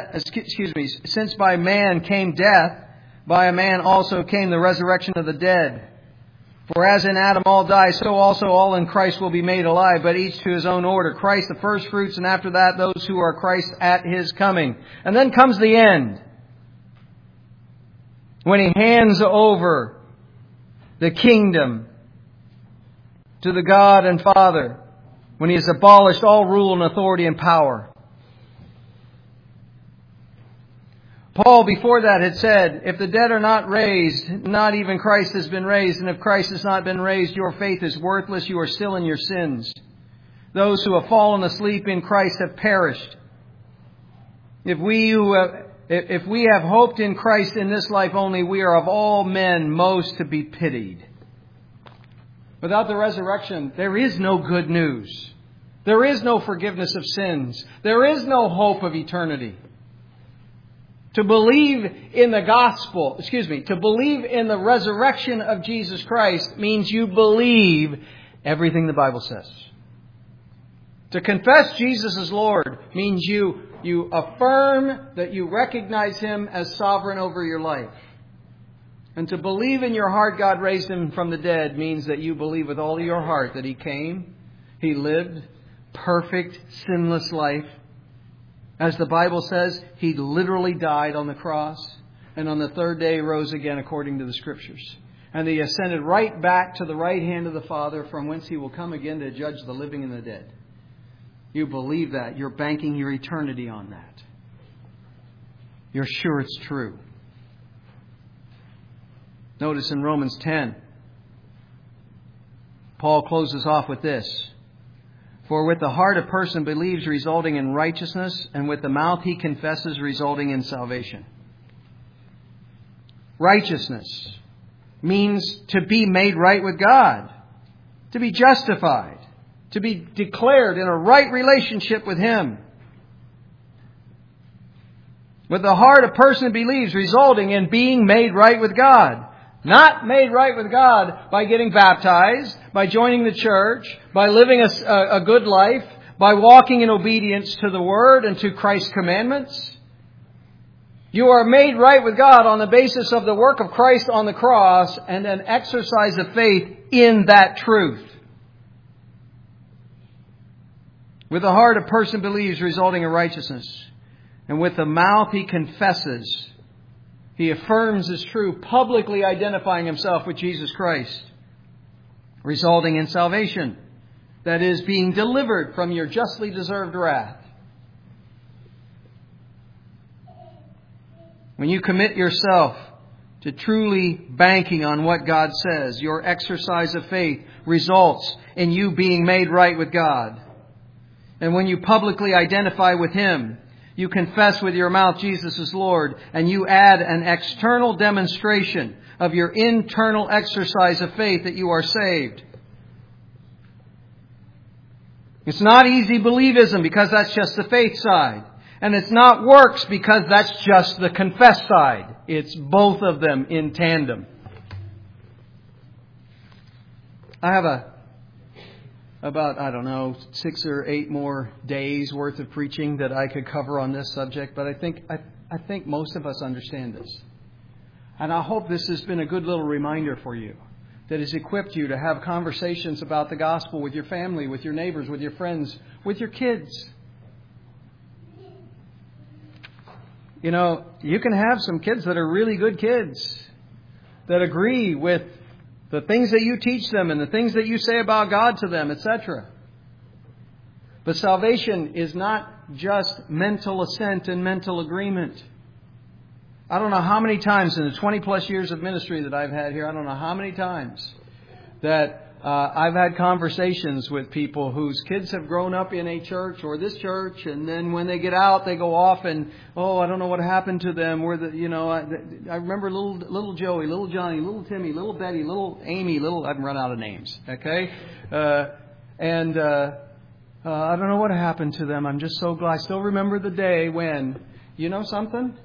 man came death, by a man also came the resurrection of the dead. For as in Adam all die, so also all in Christ will be made alive, but each to his own order. Christ the first fruits, and after that those who are Christ at His coming. And then comes the end, when He hands over the kingdom to the God and Father, when He has abolished all rule and authority and power. Paul before that had said, if the dead are not raised, not even Christ has been raised. And if Christ has not been raised, your faith is worthless. You are still in your sins. Those who have fallen asleep in Christ have perished. If we have hoped in Christ in this life only, we are of all men most to be pitied. Without the resurrection, there is no good news. There is no forgiveness of sins. There is no hope of eternity. To believe in the gospel, to believe in the resurrection of Jesus Christ means you believe everything the Bible says. To confess Jesus as Lord means you affirm that you recognize Him as sovereign over your life. And to believe in your heart God raised Him from the dead means that you believe with all of your heart that He came, He lived perfect, sinless life. As the Bible says, He literally died on the cross, and on the third day rose again according to the Scriptures. And He ascended right back to the right hand of the Father, from whence He will come again to judge the living and the dead. You believe that. You're banking your eternity on that. You're sure it's true. Notice in Romans 10, Paul closes off with this. For with the heart a person believes, resulting in righteousness, and with the mouth he confesses, resulting in salvation. Righteousness means to be made right with God, to be justified, to be declared in a right relationship with Him. With the heart a person believes, resulting in being made right with God. Not made right with God by getting baptized, by joining the church, by living a good life, by walking in obedience to the Word and to Christ's commandments. You are made right with God on the basis of the work of Christ on the cross and an exercise of faith in that truth. With the heart a person believes, resulting in righteousness. And with the mouth he confesses. He affirms as true, publicly identifying himself with Jesus Christ, resulting in salvation. That is, being delivered from your justly deserved wrath. When you commit yourself to truly banking on what God says, your exercise of faith results in you being made right with God. And when you publicly identify with Him, you confess with your mouth Jesus is Lord, and you add an external demonstration of your internal exercise of faith that you are saved. It's not easy believism because that's just the faith side. And it's not works because that's just the confess side. It's both of them in tandem. I have about 6 or 8 more days worth of preaching that I could cover on this subject, but I think most of us understand this. And I hope this has been a good little reminder for you that has equipped you to have conversations about the gospel with your family, with your neighbors, with your friends, with your kids. You know, you can have some kids that are really good kids that agree with the things that you teach them and the things that you say about God to them, etc. But salvation is not just mental assent and mental agreement. I don't know how many times in the 20 plus years of ministry that I've had here, I don't know how many times that I've had conversations with people whose kids have grown up in a church or this church, and then when they get out, they go off and, I don't know what happened to them. I remember little Joey, little Johnny, little Timmy, little Betty, little Amy, I've run out of names. Okay, I don't know what happened to them. I'm just so glad. I still remember the day when, you know something?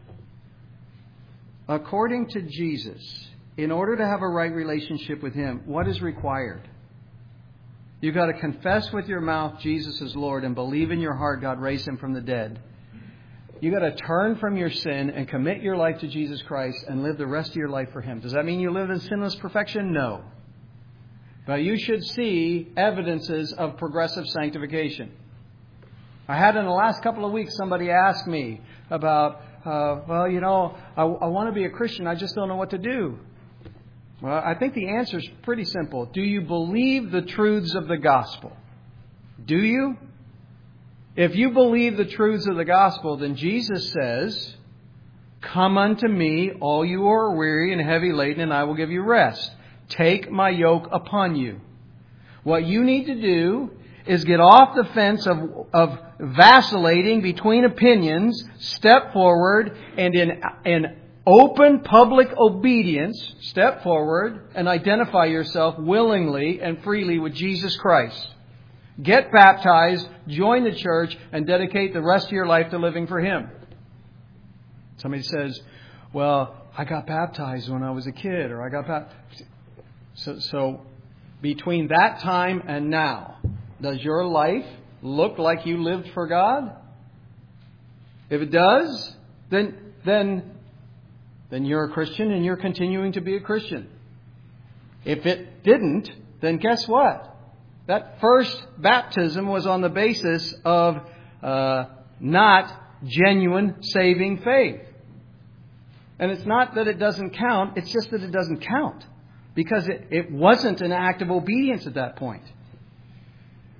According to Jesus, in order to have a right relationship with Him, what is required? You've got to confess with your mouth Jesus is Lord and believe in your heart God raised Him from the dead. You've got to turn from your sin and commit your life to Jesus Christ and live the rest of your life for Him. Does that mean you live in sinless perfection? No. But you should see evidences of progressive sanctification. I had in the last couple of weeks somebody ask me about, I want to be a Christian. I just don't know what to do. Well, I think the answer is pretty simple. Do you believe the truths of the gospel? Do you? If you believe the truths of the gospel, then Jesus says, "Come unto me, all you who are weary and heavy laden, and I will give you rest. Take my yoke upon you." What you need to do is get off the fence of vacillating between opinions, step forward, and in open public obedience, step forward and identify yourself willingly and freely with Jesus Christ. Get baptized, join the church, and dedicate the rest of your life to living for Him. Somebody says, well, I got baptized when I was a kid, or I got baptized. So between that time and now, does your life look like you lived for God? If it does, then you're a Christian and you're continuing to be a Christian. If it didn't, then guess what? That first baptism was on the basis of not genuine saving faith. And it's not that it doesn't count, it's just that it doesn't count. Because it wasn't an act of obedience at that point.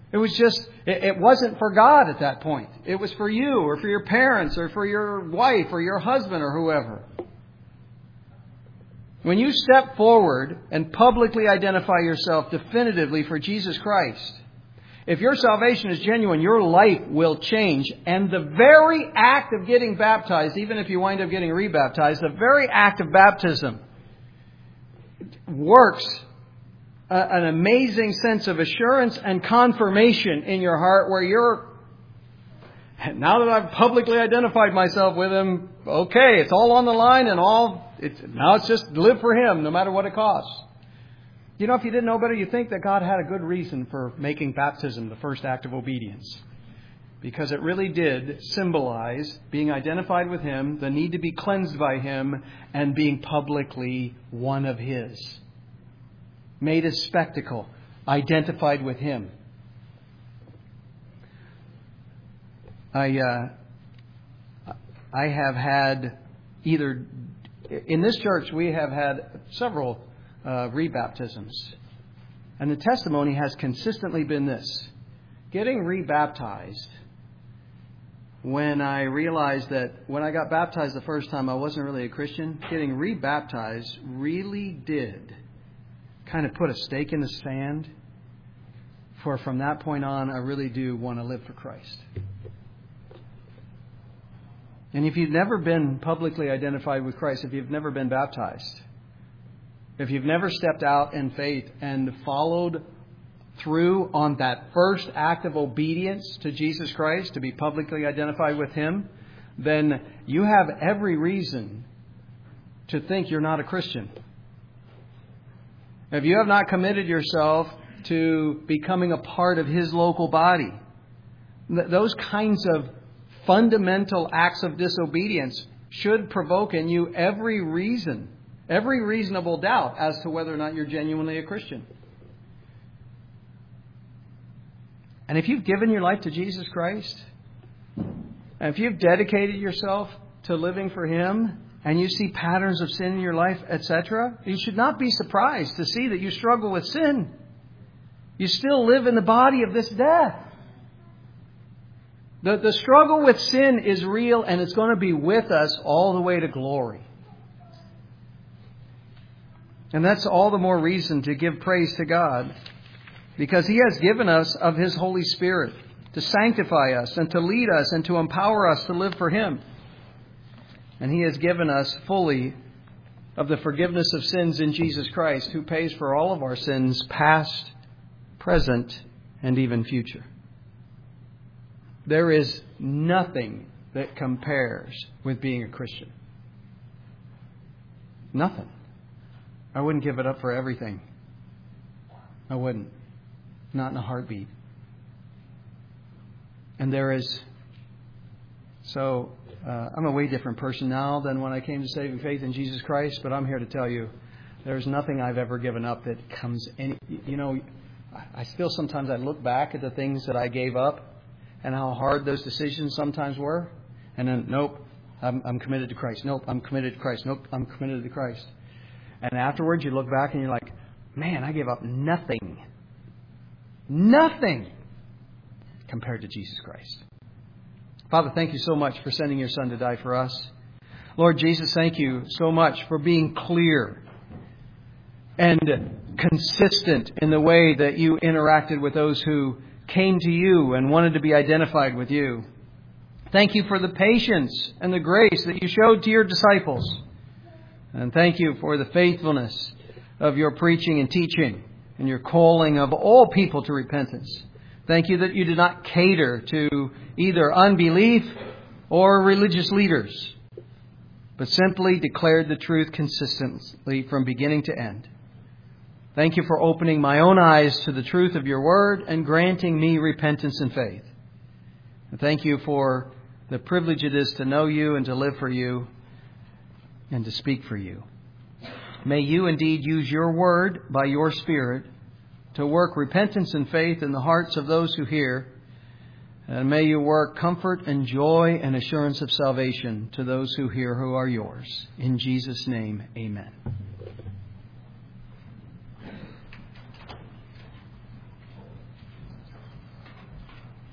It was just, it wasn't for God at that point. It was for you or for your parents or for your wife or your husband or whoever. When you step forward and publicly identify yourself definitively for Jesus Christ, if your salvation is genuine, your life will change. And the very act of getting baptized, even if you wind up getting rebaptized, the very act of baptism works an amazing sense of assurance and confirmation in your heart where you're, now that I've publicly identified myself with Him, okay, it's all on the line and now it's just live for Him no matter what it costs. You know, if you didn't know better, you'd think that God had a good reason for making baptism the first act of obedience. Because it really did symbolize being identified with Him, the need to be cleansed by Him, and being publicly one of His. Made a spectacle, identified with Him. I have had either, in this church we have had several rebaptisms. And the testimony has consistently been this. Getting rebaptized, when I realized that when I got baptized the first time I wasn't really a Christian, getting rebaptized really did kind of put a stake in the sand. For from that point on, I really do want to live for Christ. And if you've never been publicly identified with Christ, if you've never been baptized, if you've never stepped out in faith and followed through on that first act of obedience to Jesus Christ, to be publicly identified with Him, then you have every reason to think you're not a Christian. If you have not committed yourself to becoming a part of His local body, those kinds of fundamental acts of disobedience should provoke in you every reasonable doubt as to whether or not you're genuinely a Christian. And if you've given your life to Jesus Christ, and if you've dedicated yourself to living for Him, and you see patterns of sin in your life, etc., you should not be surprised to see that you struggle with sin. You still live in the body of this death. The struggle with sin is real, and it's going to be with us all the way to glory. And that's all the more reason to give praise to God, because He has given us of His Holy Spirit to sanctify us and to lead us and to empower us to live for Him. And He has given us fully of the forgiveness of sins in Jesus Christ, who pays for all of our sins, past, present, and even future. There is nothing that compares with being a Christian. Nothing. I wouldn't give it up for everything. I wouldn't. Not in a heartbeat. And there is... So, I'm a way different person now than when I came to saving faith in Jesus Christ, but I'm here to tell you, there's nothing I've ever given up that comes any... You know, I still sometimes I look back at the things that I gave up and how hard those decisions sometimes were. And then, nope, I'm committed to Christ. Nope, I'm committed to Christ. Nope, I'm committed to Christ. And afterwards you look back and you're like, man, I gave up nothing. Nothing compared to Jesus Christ. Father, thank you so much for sending your Son to die for us. Lord Jesus, thank you so much for being clear and consistent in the way that you interacted with those who came to you and wanted to be identified with you. Thank you for the patience and the grace that you showed to your disciples. And thank you for the faithfulness of your preaching and teaching and your calling of all people to repentance. Thank you that you did not cater to either unbelief or religious leaders, but simply declared the truth consistently from beginning to end. Thank you for opening my own eyes to the truth of your word and granting me repentance and faith. And thank you for the privilege it is to know you and to live for you and to speak for you. May you indeed use your word by your Spirit to work repentance and faith in the hearts of those who hear. And may you work comfort and joy and assurance of salvation to those who hear who are yours. In Jesus' name, amen.